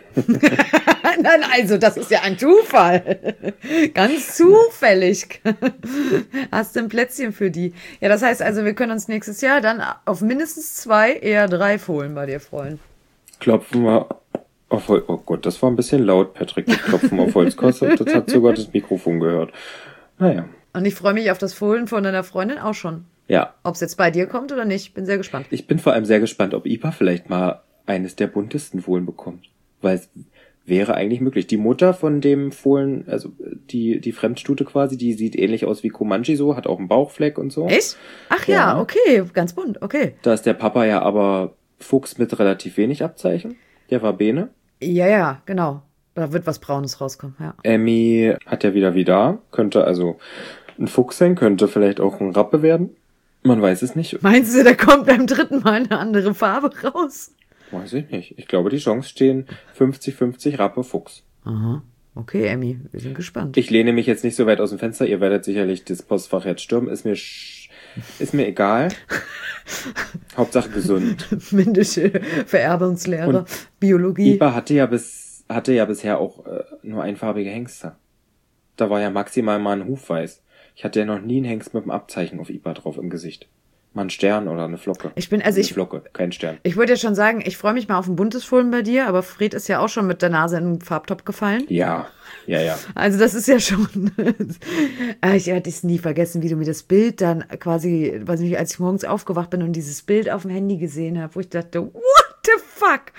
B: Nein, also das ist ja ein Zufall. Ganz zufällig. Hast du ein Plätzchen für die. Ja, das heißt also, wir können uns nächstes Jahr dann auf mindestens 2, eher 3 Fohlen bei dir freuen.
A: Klopfen wir auf Holz. Oh Gott, das war ein bisschen laut, Patrick. Wir klopfen auf Holz. Das hat sogar das Mikrofon gehört. Naja.
B: Und ich freue mich auf das Fohlen von deiner Freundin auch schon.
A: Ja.
B: Ob es jetzt bei dir kommt oder nicht, bin sehr gespannt.
A: Ich bin vor allem sehr gespannt, ob Ipa vielleicht mal eines der buntesten Fohlen bekommt. Weil es wäre eigentlich möglich. Die Mutter von dem Fohlen, also die Fremdstute quasi, die sieht ähnlich aus wie Comanche so, hat auch einen Bauchfleck und so.
B: Echt? Ach ja, okay, ganz bunt, okay.
A: Da ist der Papa ja aber Fuchs mit relativ wenig Abzeichen. Der war Bene.
B: Ja, genau. Da wird was Braunes rauskommen, ja.
A: Emmy hat ja wieder, könnte also ein Fuchs sein, könnte vielleicht auch ein Rappe werden. Man weiß es nicht.
B: Meinst du, da kommt beim 3. Mal eine andere Farbe raus?
A: Weiß ich nicht. Ich glaube, die Chancen stehen 50-50 Rappe Fuchs.
B: Aha. Okay, Emmy, wir sind gespannt.
A: Ich lehne mich jetzt nicht so weit aus dem Fenster. Ihr werdet sicherlich das Postfach jetzt stürmen. Ist mir egal. Hauptsache gesund.
B: Mindische Vererbungslehre,
A: Und
B: Biologie.
A: Ipa hatte ja bisher auch nur einfarbige Hengste. Da war ja maximal mal ein Hufweiß. Ich hatte ja noch nie einen Hengst mit einem Abzeichen auf Ipa drauf im Gesicht. Mal ein Stern oder eine Flocke. Eine Flocke, kein Stern.
B: Ich wollte ja schon sagen, ich freue mich mal auf ein buntes Fohlen bei dir, aber Fred ist ja auch schon mit der Nase in den Farbtopf gefallen.
A: Ja.
B: Also das ist ja schon... Ich werde es nie vergessen, wie du mir das Bild dann quasi, weiß nicht, als ich morgens aufgewacht bin und dieses Bild auf dem Handy gesehen habe, wo ich dachte, what the fuck?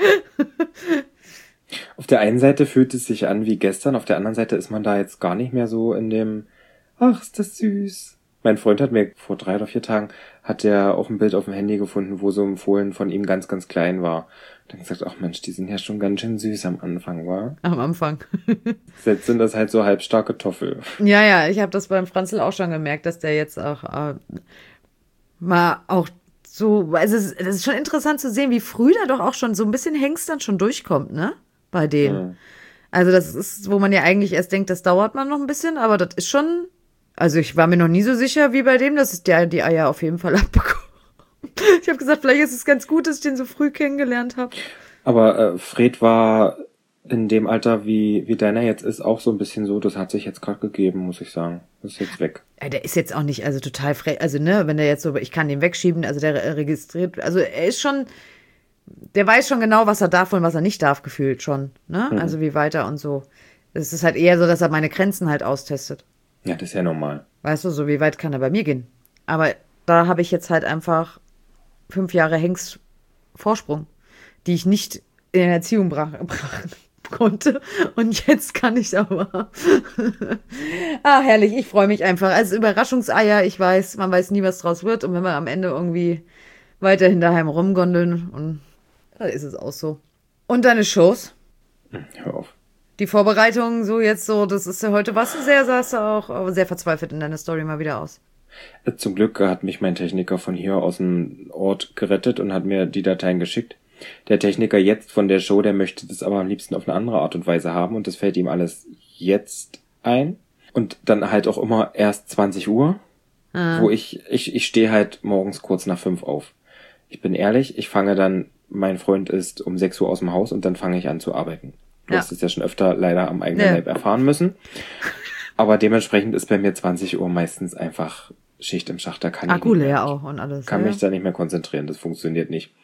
A: Auf der einen Seite fühlt es sich an wie gestern, auf der anderen Seite ist man da jetzt gar nicht mehr so in dem, ach, ist das süß. Mein Freund hat mir vor 3 oder 4 Tagen, hat er auch ein Bild auf dem Handy gefunden, wo so ein Fohlen von ihm ganz, ganz klein war. Dann gesagt, ach Mensch, die sind ja schon ganz schön süß am Anfang, wa?
B: Am Anfang.
A: Jetzt sind das halt so halbstarke Toffel.
B: Ja, ich habe das beim Franzl auch schon gemerkt, dass der jetzt auch mal auch so, also es ist schon interessant zu sehen, wie früh da doch auch schon so ein bisschen Hengst dann schon durchkommt, ne? Bei denen. Ja. Also das ist, wo man ja eigentlich erst denkt, das dauert man noch ein bisschen, aber das ist schon... Also ich war mir noch nie so sicher wie bei dem, dass es der die Eier auf jeden Fall abbekommt. Ich habe gesagt, vielleicht ist es ganz gut, dass ich den so früh kennengelernt habe.
A: Aber Fred war in dem Alter, wie deiner jetzt ist, auch so ein bisschen so. Das hat sich jetzt gerade gegeben, muss ich sagen. Das ist jetzt weg.
B: Ja, der ist jetzt auch nicht, also total frech, also ne, wenn der jetzt so, ich kann den wegschieben, also der registriert, also er ist schon, der weiß schon genau, was er darf und was er nicht darf, gefühlt schon, ne, also wie weiter und so. Es ist halt eher so, dass er meine Grenzen halt austestet.
A: Ja, das ist ja normal.
B: Weißt du, so wie weit kann er bei mir gehen? Aber da habe ich jetzt halt einfach 5 Jahre Hengst Vorsprung, die ich nicht in Erziehung brachen konnte. Und jetzt kann ich aber. Herrlich, ich freue mich einfach. Als Überraschungseier, ich weiß, man weiß nie, was draus wird. Und wenn wir am Ende irgendwie weiterhin daheim rumgondeln, und dann ist es auch so. Und deine Shows?
A: Hör auf.
B: Die Vorbereitung, so jetzt so, das ist ja heute, was du sehr, sahst du auch sehr verzweifelt in deiner Story mal wieder aus.
A: Zum Glück hat mich mein Techniker von hier aus dem Ort gerettet und hat mir die Dateien geschickt. Der Techniker jetzt von der Show, der möchte das aber am liebsten auf eine andere Art und Weise haben und das fällt ihm alles jetzt ein. Und dann halt auch immer erst 20 Uhr, wo ich stehe halt morgens kurz nach 5 auf. Ich bin ehrlich, ich fange dann, mein Freund ist um 6 Uhr aus dem Haus und dann fange ich an zu arbeiten. Du hast es ja schon öfter leider am eigenen Leib erfahren müssen. Aber dementsprechend ist bei mir 20 Uhr meistens einfach Schicht im Schacht. Da kann
B: Akku leer auch und alles.
A: Kann mich da nicht mehr konzentrieren. Das funktioniert nicht.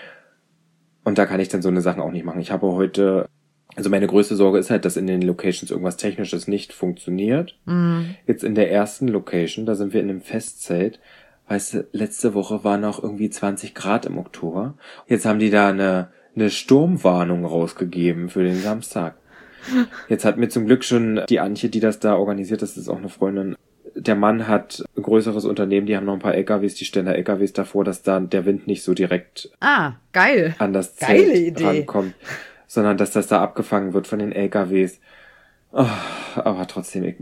A: Und da kann ich dann so eine Sachen auch nicht machen. Ich habe heute, also meine größte Sorge ist halt, dass in den Locations irgendwas Technisches nicht funktioniert. Jetzt in der ersten Location, da sind wir in einem Festzelt. Weißt du, letzte Woche waren auch irgendwie 20 Grad im Oktober. Jetzt haben die da eine Sturmwarnung rausgegeben für den Samstag. Jetzt hat mir zum Glück schon die Antje, die das da organisiert, das ist auch eine Freundin, der Mann hat ein größeres Unternehmen, die haben noch ein paar LKWs, die stellen da LKWs davor, dass da der Wind nicht so direkt
B: geil.
A: an das
B: Geile
A: Zelt
B: Idee.
A: rankommt, sondern dass das da abgefangen wird von den LKWs. Oh, aber trotzdem, ich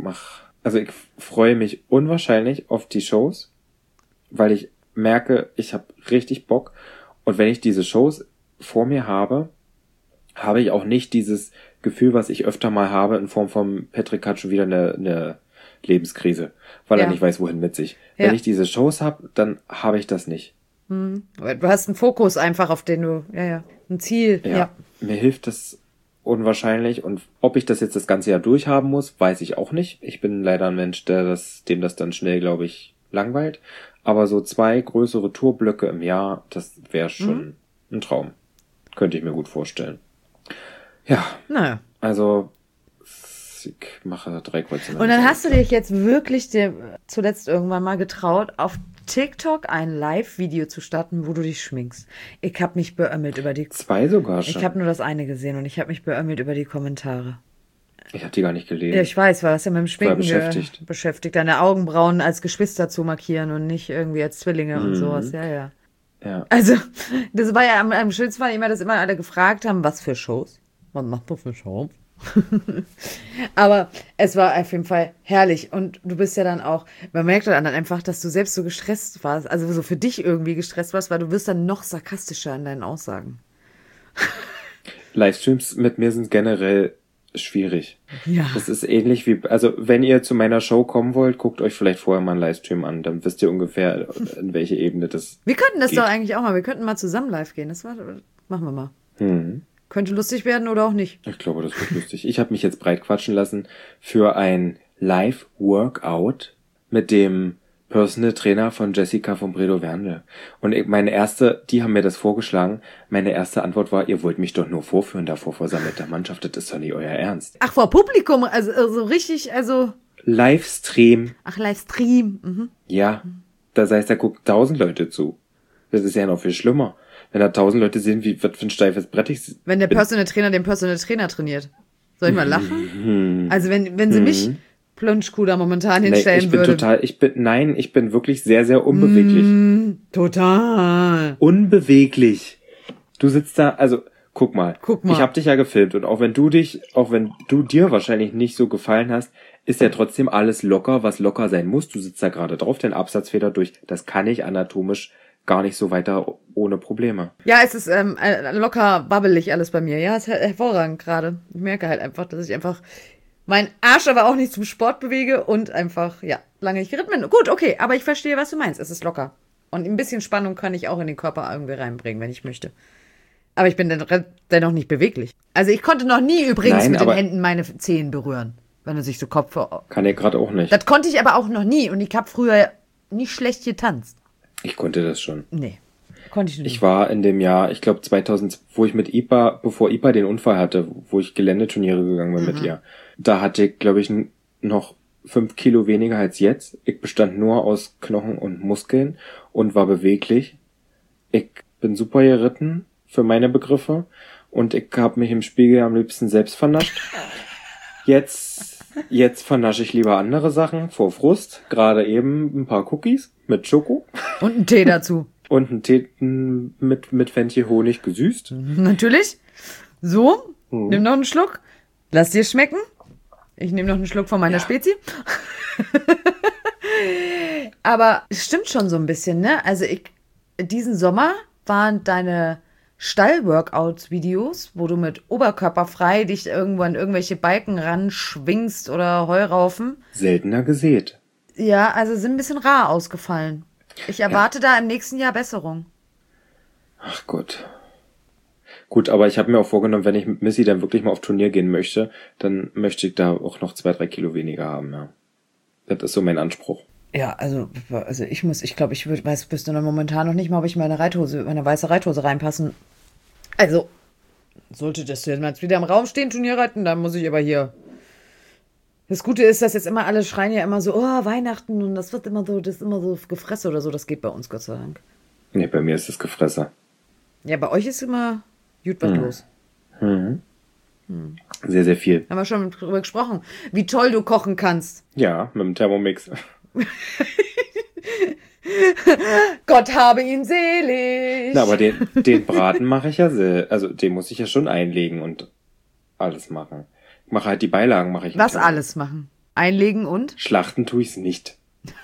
A: freue mich unwahrscheinlich auf die Shows, weil ich merke, ich habe richtig Bock. Und wenn ich diese Shows vor mir habe ich auch nicht dieses Gefühl, was ich öfter mal habe, in Form von Patrick hat schon wieder eine Lebenskrise, weil er nicht weiß, wohin mit sich. Wenn ich diese Shows habe, dann habe ich das nicht.
B: Du hast einen Fokus einfach, auf den du, ein Ziel. Ja.
A: Mir hilft das unwahrscheinlich und ob ich das jetzt das ganze Jahr durchhaben muss, weiß ich auch nicht. Ich bin leider ein Mensch, dem das dann schnell, glaube ich, langweilt. Aber so 2 größere Tourblöcke im Jahr, das wäre schon ein Traum. Könnte ich mir gut vorstellen. Ja.
B: Naja.
A: Also, ich mache 3 Kreuze.
B: Und dann hast du dich jetzt wirklich zuletzt irgendwann mal getraut, auf TikTok ein Live-Video zu starten, wo du dich schminkst. Ich habe mich beömmelt über die...
A: 2 sogar schon.
B: Ich habe nur das eine gesehen und ich habe mich beömmelt über die Kommentare.
A: Ich habe die gar nicht gelesen.
B: Ja, ich weiß, war das ja mit dem Schminken
A: beschäftigt.
B: Deine Augenbrauen als Geschwister zu markieren und nicht irgendwie als Zwillinge und sowas. Ja. Also, das war ja am schönsten, weil immer, dass immer alle gefragt haben, was für Shows? Was macht das für Shows? Aber es war auf jeden Fall herrlich und du bist ja dann auch, man merkt dann einfach, dass du selbst so gestresst warst, also so für dich irgendwie gestresst warst, weil du wirst dann noch sarkastischer in deinen Aussagen.
A: Livestreams mit mir sind generell schwierig.
B: Ja.
A: Das ist ähnlich wie, also wenn ihr zu meiner Show kommen wollt, guckt euch vielleicht vorher mal einen Livestream an, dann wisst ihr ungefähr, in welche Ebene das
B: Wir könnten das
A: geht.
B: doch eigentlich auch mal, wir könnten mal zusammen live gehen, machen wir mal. Könnte lustig werden oder auch nicht.
A: Ich glaube, das wird lustig. Ich habe mich jetzt breit quatschen lassen für ein Live-Workout mit dem Personal Trainer von Jessica von Bredow Werndl. Und die haben mir das vorgeschlagen. Meine erste Antwort war, ihr wollt mich doch nur vorführen davor vor versammelter Mannschaft. Das ist doch nicht euer Ernst.
B: Ach, vor Publikum, also so richtig, also...
A: Livestream.
B: Ach, Livestream.
A: Ja, das heißt, da gucken 1000 Leute zu. Das ist ja noch viel schlimmer. Wenn da 1000 Leute sehen, was für ein steifes Brett ich...
B: Wenn der Personal Trainer den Personal Trainer trainiert. Soll ich mal lachen? Also wenn sie mich Plunschkuh da momentan hinstellen würde.
A: Ich bin wirklich sehr, sehr unbeweglich.
B: Total.
A: Unbeweglich. Du sitzt da, also, guck mal. Ich hab dich ja gefilmt und auch wenn du dir wahrscheinlich nicht so gefallen hast, ist ja trotzdem alles locker, was locker sein muss. Du sitzt da gerade drauf, den Absatzfeder durch. Das kann ich anatomisch gar nicht so weiter ohne Probleme.
B: Ja, es ist locker babbelig alles bei mir. Ja, ist hervorragend gerade. Ich merke halt einfach, dass ich einfach meinen Arsch aber auch nicht zum Sport bewege und einfach, lange nicht geritten bin. Gut, okay, aber ich verstehe, was du meinst. Es ist locker. Und ein bisschen Spannung kann ich auch in den Körper irgendwie reinbringen, wenn ich möchte. Aber ich bin dennoch nicht beweglich. Also ich konnte noch nie übrigens
A: Nein,
B: mit den
A: aber-
B: Händen meine Zehen berühren, wenn er sich so Kopf...
A: Kann ich gerade auch nicht.
B: Das konnte ich aber auch noch nie und ich habe früher nicht schlecht getanzt.
A: Ich konnte das schon.
B: Nee, konnte ich nicht.
A: Ich war in dem Jahr, ich glaube 2000, wo ich mit Ipa, bevor Ipa den Unfall hatte, wo ich Geländeturniere gegangen bin mit ihr, da hatte ich, glaube ich, noch 5 Kilo weniger als jetzt. Ich bestand nur aus Knochen und Muskeln und war beweglich. Ich bin super geritten für meine Begriffe und ich habe mich im Spiegel am liebsten selbst vernascht. Jetzt vernasche ich lieber andere Sachen vor Frust. Gerade eben ein paar Cookies mit Schoko
B: Und einen Tee dazu.
A: und einen Tee mit Fenchel Honig gesüßt.
B: Natürlich. So, nimm noch einen Schluck. Lass dir schmecken. Ich nehme noch einen Schluck von meiner Spezi. Aber es stimmt schon so ein bisschen, ne? Also diesen Sommer waren deine Stall-Workouts-Videos, wo du mit Oberkörper frei dich irgendwo an irgendwelche Balken ran schwingst oder Heuraufen.
A: Seltener gesät.
B: Ja, also sind ein bisschen rar ausgefallen. Ich erwarte da im nächsten Jahr Besserung.
A: Ach Gott. Gut, aber ich habe mir auch vorgenommen, wenn ich mit Missy dann wirklich mal auf Turnier gehen möchte, dann möchte ich da auch noch 2-3 Kilo weniger haben, ja. Das ist so mein Anspruch.
B: Ja, also ich glaube, ich wüsste noch momentan noch nicht mal, ob ich meine weiße Reithose reinpassen. Also, sollte das jetzt wieder im Raum stehen, Turnier reiten, dann muss ich aber hier. Das Gute ist, dass jetzt immer alle schreien ja immer so, oh, Weihnachten und das ist immer so Gefresse oder so, das geht bei uns, Gott sei Dank.
A: Nee, bei mir ist das Gefresse.
B: Ja, bei euch ist immer gut was los.
A: Sehr, sehr viel.
B: Haben wir schon drüber gesprochen, wie toll du kochen kannst.
A: Ja, mit dem Thermomix.
B: Gott habe ihn selig.
A: Na, aber den Braten mache ich ja also den muss ich ja schon einlegen und alles machen. Ich mache halt die Beilagen, mache ich.
B: Was alles machen? Einlegen und?
A: Schlachten tue ich's nicht.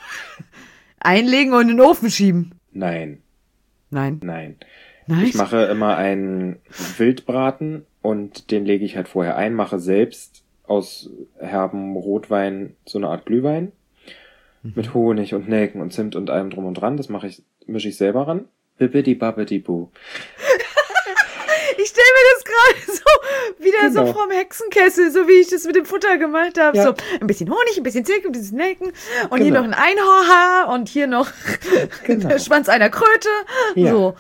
B: Einlegen und in den Ofen schieben.
A: Nein.
B: Nein.
A: Ich mache immer einen Wildbraten und den lege ich halt vorher ein, mache selbst aus herbem Rotwein so eine Art Glühwein mit Honig und Nelken und Zimt und allem drum und dran. Das mische ich selber ran. Bibbidi babbidi boo.
B: Ich stelle mir das gerade so wieder
A: Genau.
B: so vom Hexenkessel, so wie ich das mit dem Futter gemacht habe.
A: Ja.
B: So ein bisschen Honig, ein bisschen Zimt, ein bisschen Nelken und hier
A: Genau.
B: noch ein Einhornhaar und hier noch
A: Genau.
B: der Schwanz einer Kröte.
A: Ja.
B: So.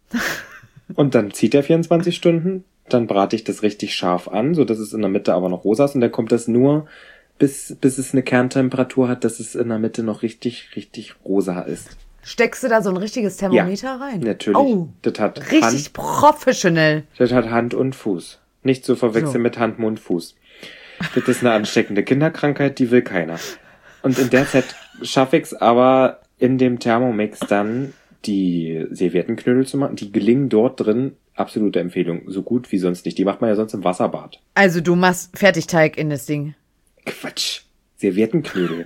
A: Und dann zieht er 24 Stunden, dann brate ich das richtig scharf an, so dass es in der Mitte aber noch rosa ist und dann kommt das nur, bis es eine Kerntemperatur hat, dass es in der Mitte noch richtig, richtig rosa ist.
B: Steckst du da so ein richtiges Thermometer rein?
A: Natürlich.
B: Oh,
A: Das hat
B: richtig professionell.
A: Das hat Hand und Fuß. Nicht zu verwechseln
B: So.
A: mit Hand, Mund, Fuß. Das ist eine ansteckende Kinderkrankheit, die will keiner. Und in der Zeit schaffe ich es aber in dem Thermomix dann die Serviettenknödel zu machen. Die gelingen dort drin, absolute Empfehlung, so gut wie sonst nicht. Die macht man ja sonst im Wasserbad.
B: Also du machst Fertigteig in das Ding.
A: Quatsch. Serviettenknödel.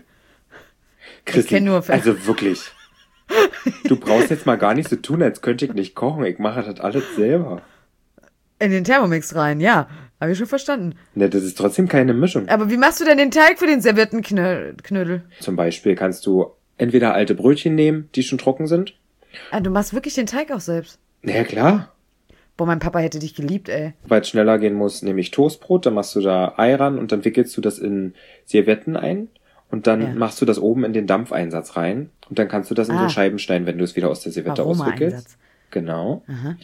B: Ich kenn nur
A: also wirklich. Du brauchst jetzt mal gar nicht so tun, als könnte ich nicht kochen. Ich mache das alles selber.
B: In den Thermomix rein, ja. Habe ich schon verstanden.
A: Ne, das ist trotzdem keine Mischung.
B: Aber wie machst du denn den Teig für den Serviettenknödel?
A: Zum Beispiel kannst du entweder alte Brötchen nehmen, die schon trocken sind.
B: Ah, du machst wirklich den Teig auch selbst.
A: Na ja, klar.
B: Boah, mein Papa hätte dich geliebt, ey.
A: Weil es schneller gehen muss, nehme ich Toastbrot, dann machst du da Ei ran und dann wickelst du das in Servietten ein und dann machst du das oben in den Dampfeinsatz rein und dann kannst du das in so Scheiben schneiden, wenn du es wieder aus der Serviette auswickelst.
B: Aromaeinsatz.
A: Genau.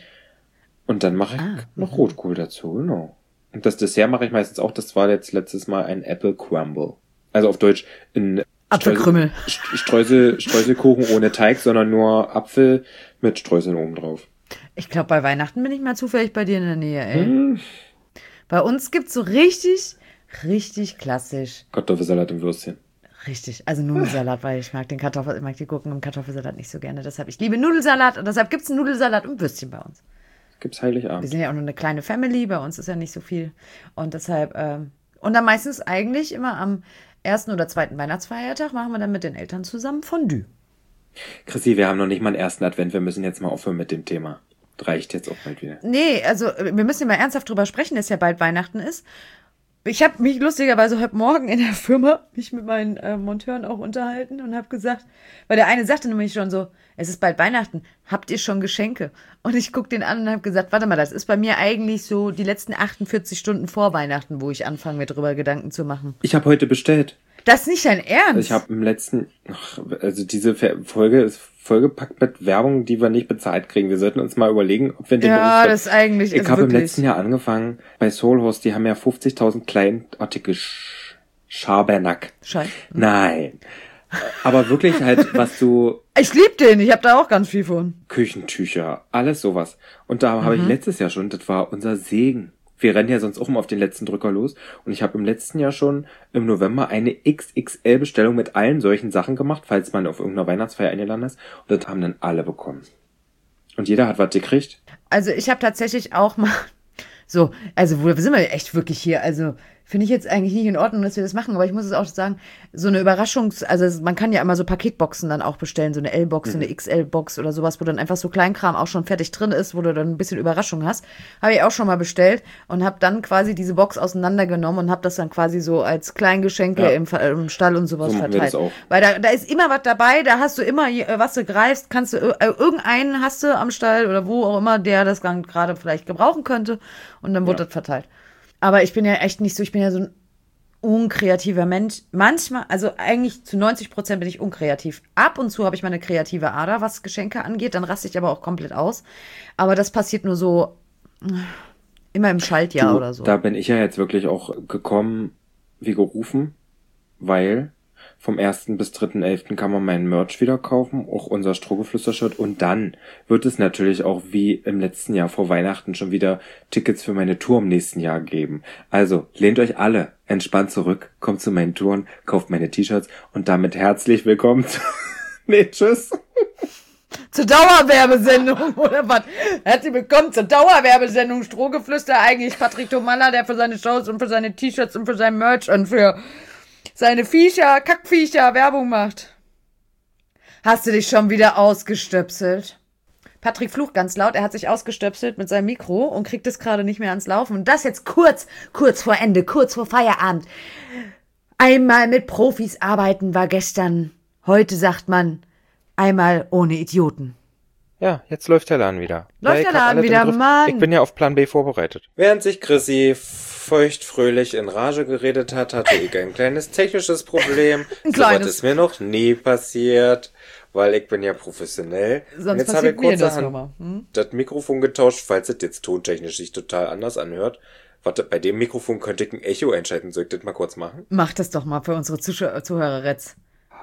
A: Und dann mache ich noch Rotkohl dazu, genau. Und das Dessert mache ich meistens auch, das war jetzt letztes Mal ein Apple Crumble. Also auf Deutsch ein
B: Apfelkrümmel.
A: Streuselkuchen ohne Teig, sondern nur Apfel mit Streuseln oben drauf.
B: Ich glaube, bei Weihnachten bin ich mal zufällig bei dir in der Nähe, ey. Bei uns gibt's so richtig klassisch.
A: Kartoffelsalat im Würstchen.
B: Richtig, also Nudelsalat, weil ich mag die Gurken im Kartoffelsalat nicht so gerne. Deshalb, ich liebe Nudelsalat und deshalb gibt's einen Nudelsalat und Würstchen bei uns.
A: Gibt's
B: Wir
A: Heiligabend.
B: sind ja auch nur eine kleine Family, bei uns ist ja nicht so viel. Und deshalb, und dann meistens eigentlich immer am ersten oder zweiten Weihnachtsfeiertag machen wir dann mit den Eltern zusammen Fondue.
A: Chrissy, wir haben noch nicht mal einen ersten Advent, wir müssen jetzt mal aufhören mit dem Thema. Das reicht jetzt auch bald wieder.
B: Nee, also wir müssen ja mal ernsthaft drüber sprechen, dass ja bald Weihnachten ist. Ich habe mich lustigerweise heute Morgen in der Firma mich mit meinen Monteuren auch unterhalten und habe gesagt, weil der eine sagte nämlich schon so, es ist bald Weihnachten, habt ihr schon Geschenke? Und ich guck den an und habe gesagt, warte mal, das ist bei mir eigentlich so die letzten 48 Stunden vor Weihnachten, wo ich anfange, mir drüber Gedanken zu machen.
A: Ich habe heute bestellt.
B: Das ist nicht dein Ernst?
A: Ich habe im letzten, also diese Folge ist vollgepackt mit Werbung, die wir nicht bezahlt kriegen. Wir sollten uns mal überlegen, ob wir den
B: Ja, das ist eigentlich,
A: Ich habe im letzten Jahr angefangen bei Soulhouse, die haben ja 50.000 Kleinartikel Schabernack.
B: Scheiße.
A: Nein. Aber wirklich halt, was du...
B: Ich lieb den, ich habe da auch ganz viel von.
A: Küchentücher, alles sowas. Und da habe ich letztes Jahr schon, das war unser Segen. Wir rennen ja sonst auch immer auf den letzten Drücker los. Und ich habe im letzten Jahr schon im November eine XXL-Bestellung mit allen solchen Sachen gemacht, falls man auf irgendeiner Weihnachtsfeier eingeladen ist. Und das haben dann alle bekommen. Und jeder hat was gekriegt.
B: Also ich habe tatsächlich auch mal so, also wo sind wir echt wirklich hier? Also finde ich jetzt eigentlich nicht in Ordnung, dass wir das machen, aber ich muss es auch sagen, so eine also man kann ja immer so Paketboxen dann auch bestellen, so eine L-Box, so eine XL-Box oder sowas, wo dann einfach so Kleinkram auch schon fertig drin ist, wo du dann ein bisschen Überraschung hast. Habe ich auch schon mal bestellt und habe dann quasi diese Box auseinandergenommen und habe das dann quasi so als Kleingeschenke im Stall und sowas
A: So machen wir
B: verteilt.
A: das auch.
B: Weil da ist immer was dabei, da hast du immer, was du greifst, kannst du, irgendeinen hast du am Stall oder wo auch immer, der das dann gerade vielleicht gebrauchen könnte und dann wurde das verteilt. Aber ich bin ja echt nicht so, ich bin ja so ein unkreativer Mensch. Manchmal, also eigentlich zu 90% bin ich unkreativ. Ab und zu habe ich meine kreative Ader, was Geschenke angeht, dann raste ich aber auch komplett aus. Aber das passiert nur so immer im Schaltjahr oder so.
A: Da bin ich ja jetzt wirklich auch gekommen, wie gerufen, weil vom 1. bis 3.11. kann man meinen Merch wieder kaufen, auch unser Strohgeflüster-Shirt. Und dann wird es natürlich auch wie im letzten Jahr vor Weihnachten schon wieder Tickets für meine Tour im nächsten Jahr geben. Also lehnt euch alle entspannt zurück, kommt zu meinen Touren, kauft meine T-Shirts und damit herzlich willkommen zu... Nee, tschüss.
B: Zur Dauerwerbesendung, oder was? Herzlich willkommen zur Dauerwerbesendung Strohgeflüster. Eigentlich Patrick Thomalla, der für seine Shows und für seine T-Shirts und für sein Merch und für seine Kackviecher Werbung macht. Hast du dich schon wieder ausgestöpselt? Patrick flucht ganz laut, er hat sich ausgestöpselt mit seinem Mikro und kriegt es gerade nicht mehr ans Laufen. Und das jetzt kurz vor Ende, kurz vor Feierabend. Einmal mit Profis arbeiten war gestern. Heute sagt man, einmal ohne Idioten.
A: Ja, jetzt läuft der Laden wieder.
B: Läuft der Laden wieder, Mann.
A: Ich bin ja auf Plan B vorbereitet. Während sich Chrissy feuchtfröhlich in Rage geredet hat, hatte ich ein kleines technisches Problem.
B: Ein kleines.
A: Das ist mir noch nie passiert, weil ich bin ja professionell.
B: Sonst
A: und jetzt habe ich
B: passiert mir das
A: kurzerhand das Mikrofon getauscht, falls es jetzt tontechnisch sich total anders anhört. Warte, bei dem Mikrofon könnte ich ein Echo einschalten. Soll ich das mal kurz machen?
B: Mach das doch mal für unsere Zuhörer jetzt.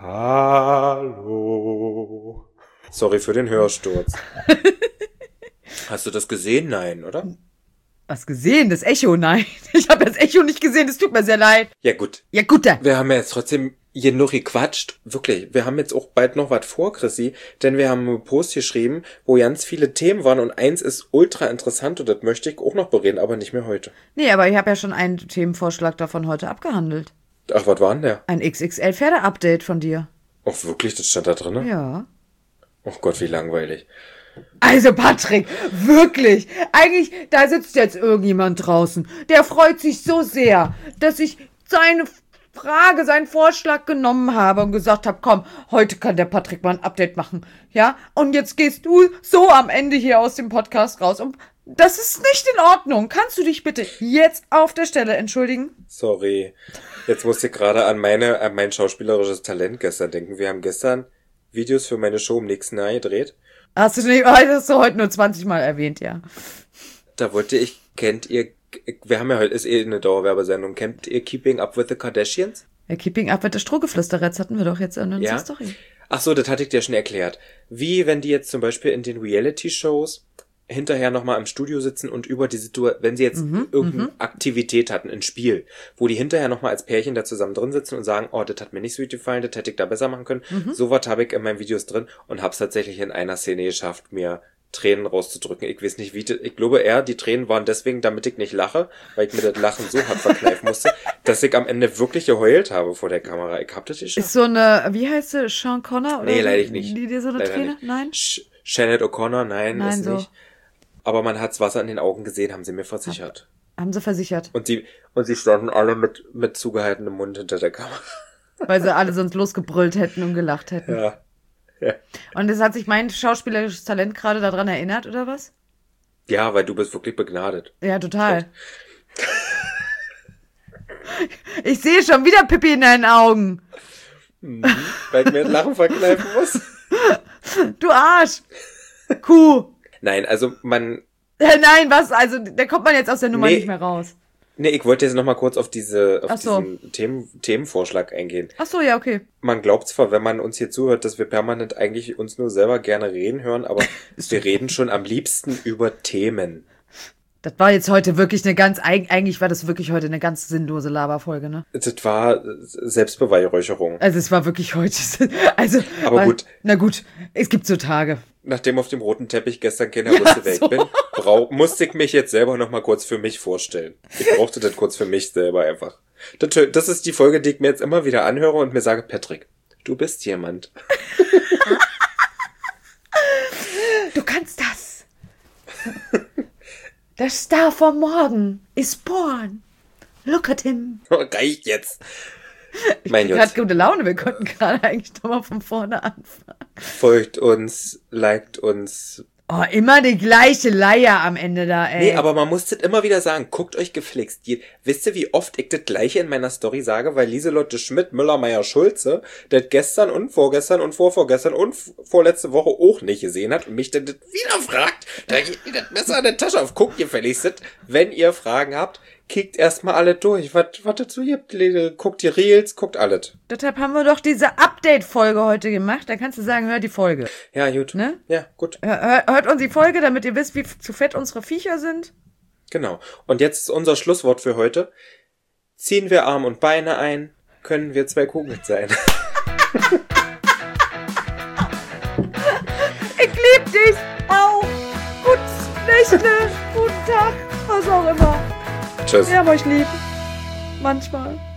A: Hallo. Sorry für den Hörsturz. Hast du das gesehen? Nein, oder?
B: Was gesehen? Das Echo? Nein. Ich habe das Echo nicht gesehen, es tut mir sehr leid.
A: Ja gut.
B: Ja gut dann.
A: Wir haben ja jetzt trotzdem genug gequatscht. Wirklich, wir haben jetzt auch bald noch was vor, Chrissy. Denn wir haben einen Post geschrieben, wo ganz viele Themen waren. Und eins ist ultra interessant und das möchte ich auch noch bereden, aber nicht mehr heute.
B: Nee, aber ich habe ja schon einen Themenvorschlag davon heute abgehandelt.
A: Ach, was war denn der?
B: Ein XXL-Pferde-Update von dir.
A: Ach wirklich, das stand da drin?
B: Ja.
A: Oh Gott, wie langweilig.
B: Also Patrick, wirklich. Eigentlich, da sitzt jetzt irgendjemand draußen. Der freut sich so sehr, dass ich seinen Vorschlag genommen habe und gesagt habe, komm, heute kann der Patrick mal ein Update machen. Ja, und jetzt gehst du so am Ende hier aus dem Podcast raus. Und das ist nicht in Ordnung. Kannst du dich bitte jetzt auf der Stelle entschuldigen?
A: Sorry. Jetzt musste ich gerade an mein schauspielerisches Talent gestern denken. Wir haben gestern Videos für meine Show im nächsten Jahr gedreht.
B: Hast du heute nur 20 Mal erwähnt, ja.
A: Da wir haben ja heute, ist eine Dauerwerbesendung, kennt ihr Keeping Up with the Kardashians?
B: Ja, Keeping Up with the Strohgeflüster-Reds hatten wir doch jetzt in unserer Story.
A: Ach so, das hatte ich dir schon erklärt. Wie wenn die jetzt zum Beispiel in den Reality-Shows hinterher nochmal im Studio sitzen und über die Situation, wenn sie jetzt irgendeine Aktivität hatten, ein Spiel, wo die hinterher nochmal als Pärchen da zusammen drin sitzen und sagen, oh, das hat mir nicht so gut gefallen, das hätte ich da besser machen können. Sowas habe ich in meinen Videos drin und habe es tatsächlich in einer Szene geschafft, mir Tränen rauszudrücken. Ich weiß nicht, ich glaube eher, die Tränen waren deswegen, damit ich nicht lache, weil ich mir das Lachen so hart verkneifen musste, dass ich am Ende wirklich geheult habe vor der Kamera. Ich hab das geschafft.
B: Ist so eine, wie heißt sie, Sean Conner? Oder
A: nee, leider nicht.
B: Die dir so eine
A: leider
B: Träne?
A: nicht.
B: Nein?
A: Shannon O'Connor, nein, ist
B: so.
A: nicht. Aber man hat's Wasser in den Augen gesehen, haben sie mir versichert.
B: Haben sie versichert.
A: Und sie standen alle mit zugehaltenem Mund hinter der Kamera.
B: Weil sie alle sonst losgebrüllt hätten und gelacht hätten.
A: Ja.
B: Und es hat sich mein schauspielerisches Talent gerade daran erinnert, oder was?
A: Ja, weil du bist wirklich begnadet.
B: Ja, total. Ich sehe schon wieder Pippi in deinen Augen.
A: Weil ich mir ein Lachen verkneifen muss.
B: Du Arsch. Kuh.
A: Nein, also
B: Nein, was? Also, da kommt man jetzt aus der Nummer nicht mehr raus.
A: Nee, ich wollte jetzt noch mal kurz auf diesen Themenvorschlag eingehen.
B: Ach so, ja, okay.
A: Man glaubt zwar, wenn man uns hier zuhört, dass wir permanent eigentlich uns nur selber gerne reden hören, aber wir reden schon am liebsten über Themen.
B: Das war jetzt heute wirklich eigentlich war das wirklich heute eine ganz sinnlose Laberfolge, ne?
A: Das war Selbstbeweihräucherung.
B: Also es war wirklich heute,
A: Gut.
B: Na gut, es gibt so Tage.
A: Nachdem auf dem roten Teppich gestern keiner wusste, wer ich bin, musste ich mich jetzt selber noch mal kurz für mich vorstellen. Ich brauchte das kurz für mich selber einfach. Das ist die Folge, die ich mir jetzt immer wieder anhöre und mir sage, Patrick, du bist jemand.
B: Du kannst das. Der Star vom Morgen is born. Look at him.
A: Reicht jetzt.
B: Ich bin gerade gute Laune, wir könnten gerade eigentlich doch mal von vorne anfangen.
A: Folgt uns, liked uns.
B: Oh, immer die gleiche Leier am Ende da, ey.
A: Nee, aber man muss das immer wieder sagen. Guckt euch geflixt. Wisst ihr, wie oft ich das Gleiche in meiner Story sage? Weil Lieselotte Schmidt, Müller-Meyer-Schulze das gestern und vorgestern und vorvorgestern und vorletzte Woche auch nicht gesehen hat und mich dann das wieder fragt. Da geht mir das Messer in der Tasche auf. Guckt ihr verlichtet. Wenn ihr Fragen habt, kickt erstmal alle durch. Was dazu gibt, guckt die Reels, guckt alles.
B: Deshalb haben wir doch diese Update-Folge heute gemacht. Da kannst du sagen, hört die Folge.
A: Ja, gut.
B: Ne?
A: Ja, gut.
B: Hört uns die Folge, damit ihr wisst, wie zu fett unsere Viecher sind. Genau.
A: Und jetzt ist unser Schlusswort für heute. Ziehen wir Arm und Beine ein, können wir 2 Kugeln sein.
B: Ich lieb dich auch. Gutes Nächte, guten Tag, was auch immer.
A: Tschüss.
B: Wir haben euch lieb. Manchmal.